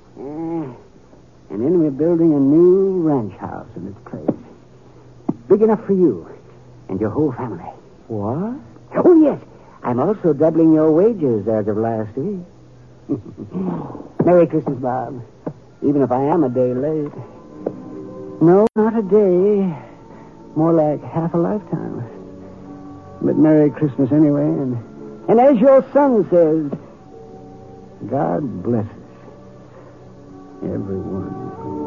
we're building a new ranch house in its place. Big enough for you and your whole family. What? Oh, yes. I'm also doubling your wages as of last week. Merry Christmas, Bob. Even if I am a day late. No, not a day. More like half a lifetime. But Merry Christmas anyway. And as your son says, God blesses everyone.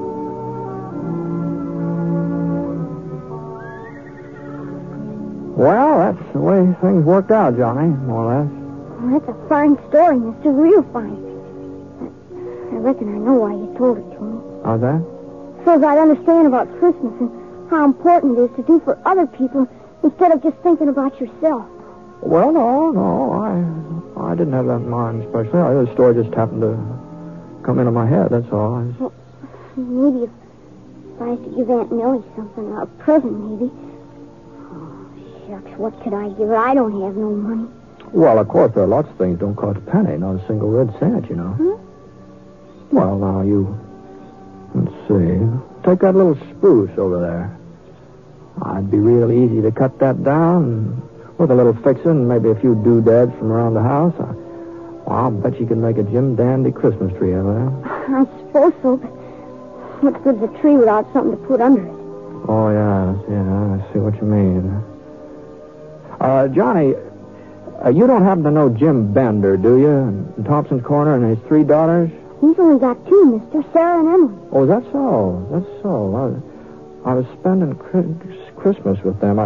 Well, that's the way things worked out, Johnny, more or less. Well, that's a fine story, mister. Real fine. I reckon I know why you told it to me. How's that? So that I'd understand about Christmas and how important it is to do for other people instead of just thinking about yourself. Well, no. I didn't have that in mind especially. The story just happened to come into my head, that's all. Well, maybe if I had to give Aunt Millie something, a present maybe. Oh, shucks, what could I give her? I don't have no money. Well, of course, there are lots of things don't cost a penny, not a single red cent, you know. Hmm? Well, now, let's see. Take that little spruce over there. It'd be real easy to cut that down with a little fixing and maybe a few doodads from around the house. I'll bet you can make a Jim Dandy Christmas tree out of that. I suppose so, but what good's a tree without something to put under it? Oh, yeah, I see what you mean. Johnny, you don't happen to know Jim Bender, do you? In Thompson's Corner and his 3 daughters? He's only got 2, mister, Sarah and Emily. Oh, that's so. That's so. I was spending Christmas with them.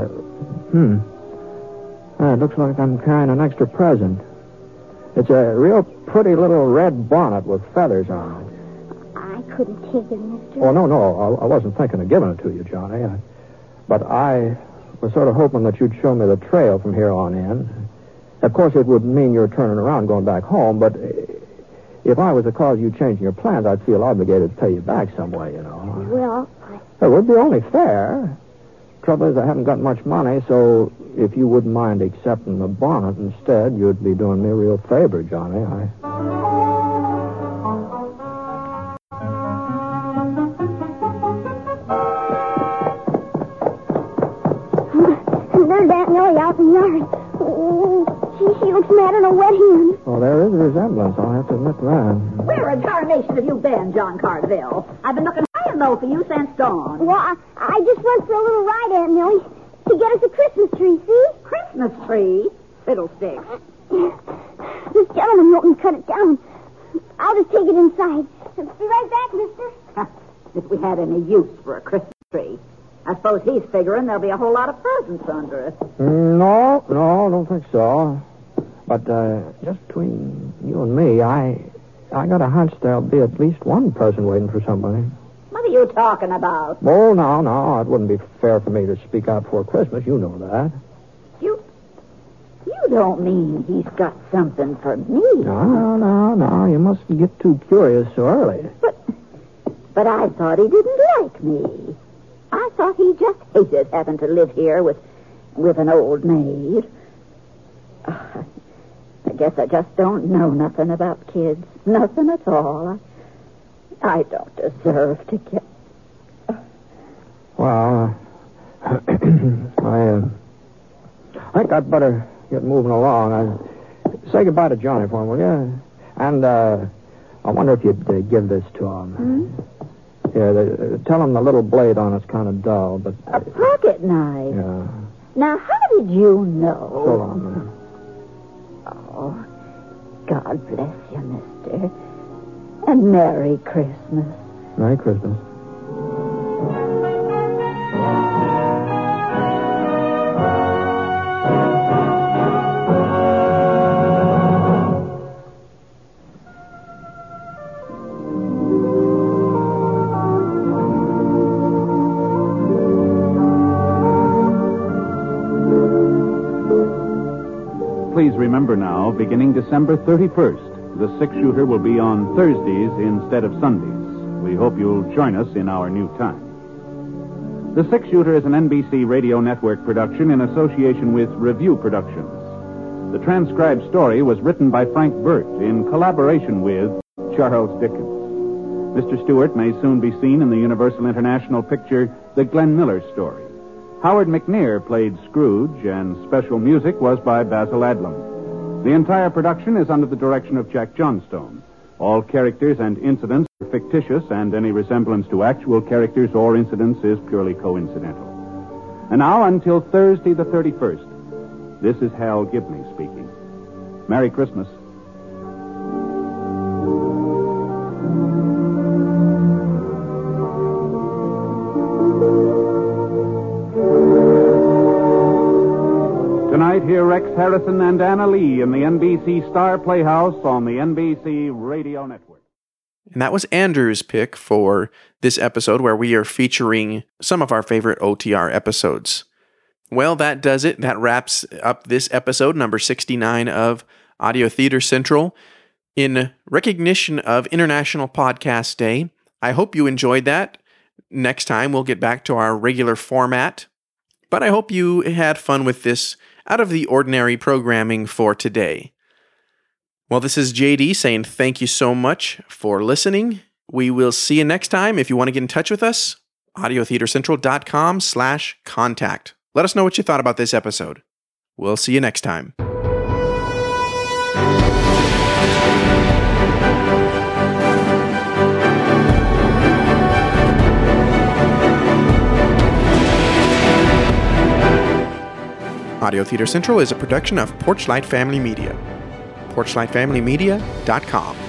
It looks like I'm carrying an extra present. It's a real pretty little red bonnet with feathers on it. I couldn't take it, mister. Oh, no. I wasn't thinking of giving it to you, Johnny. But I was sort of hoping that you'd show me the trail from here on in. Of course, it would mean you're turning around going back home, but if I was the cause of you changing your plans, I'd feel obligated to pay you back some way, you know. Well, It would be only fair. Trouble is, I haven't got much money, so if you wouldn't mind accepting the bonnet instead, you'd be doing me a real favor, Johnny. There's Aunt Millie out in the yard. Oh, she looks mad in a wet hen. Well, there is a resemblance, I'll have to admit that. Where in tarnation have you been, John Carterville? I've been looking high and low for you since dawn. Well, I just went for a little ride, Aunt Millie, to get us a Christmas tree, see? Christmas tree? Fiddlesticks. This gentleman won't cut it down. I'll just take it inside. Be right back, mister. if we had any use for a Christmas tree. I suppose he's figuring there'll be a whole lot of presents under it. No, I don't think so. But just between you and me, I got a hunch there'll be at least one present waiting for somebody. What are you talking about? Oh, no. It wouldn't be fair for me to speak out before Christmas. You know that. You don't mean he's got something for me? No. You mustn't get too curious so early. But I thought he didn't like me. I thought he just hated having to live here with an old maid. I guess I just don't know nothing about kids. Nothing at all. I don't deserve to get... Well, I think I'd better get moving along. Say goodbye to Johnny for him, will you? And I wonder if you'd give this to him. Here, tell him the little blade on it's kind of dull, but... A pocket knife? Yeah. Now, how did you know? So long, man. Oh, God bless you, mister. And Merry Christmas. Merry Christmas. Please remember now, beginning December 31st, the 6-shooter will be on Thursdays instead of Sundays. We hope you'll join us in our new time. The 6-shooter is an NBC Radio Network production in association with Review Productions. The transcribed story was written by Frank Burt in collaboration with Charles Dickens. Mr. Stewart may soon be seen in the Universal International picture The Glenn Miller Story. Howard McNear played Scrooge, and special music was by Basil Adlam. The entire production is under the direction of Jack Johnstone. All characters and incidents are fictitious, and any resemblance to actual characters or incidents is purely coincidental. And now, until Thursday the 31st, this is Hal Gibney speaking. Merry Christmas. Tonight, hear Rex Harrison and Anna Lee in the NBC Star Playhouse on the NBC Radio Network. And that was Andrew's pick for this episode, where we are featuring some of our favorite OTR episodes. Well, that does it. That wraps up this episode, number 69 of Audio Theater Central. In recognition of International Podcast Day, I hope you enjoyed that. Next time, we'll get back to our regular format. But I hope you had fun with this out of the ordinary programming for today. Well, this is JD saying thank you so much for listening. We will see you next time. If you want to get in touch with us, audiotheatercentral.com/contact. Let us know what you thought about this episode. We'll see you next time. Audio Theater Central is a production of Porchlight Family Media. PorchlightFamilyMedia.com.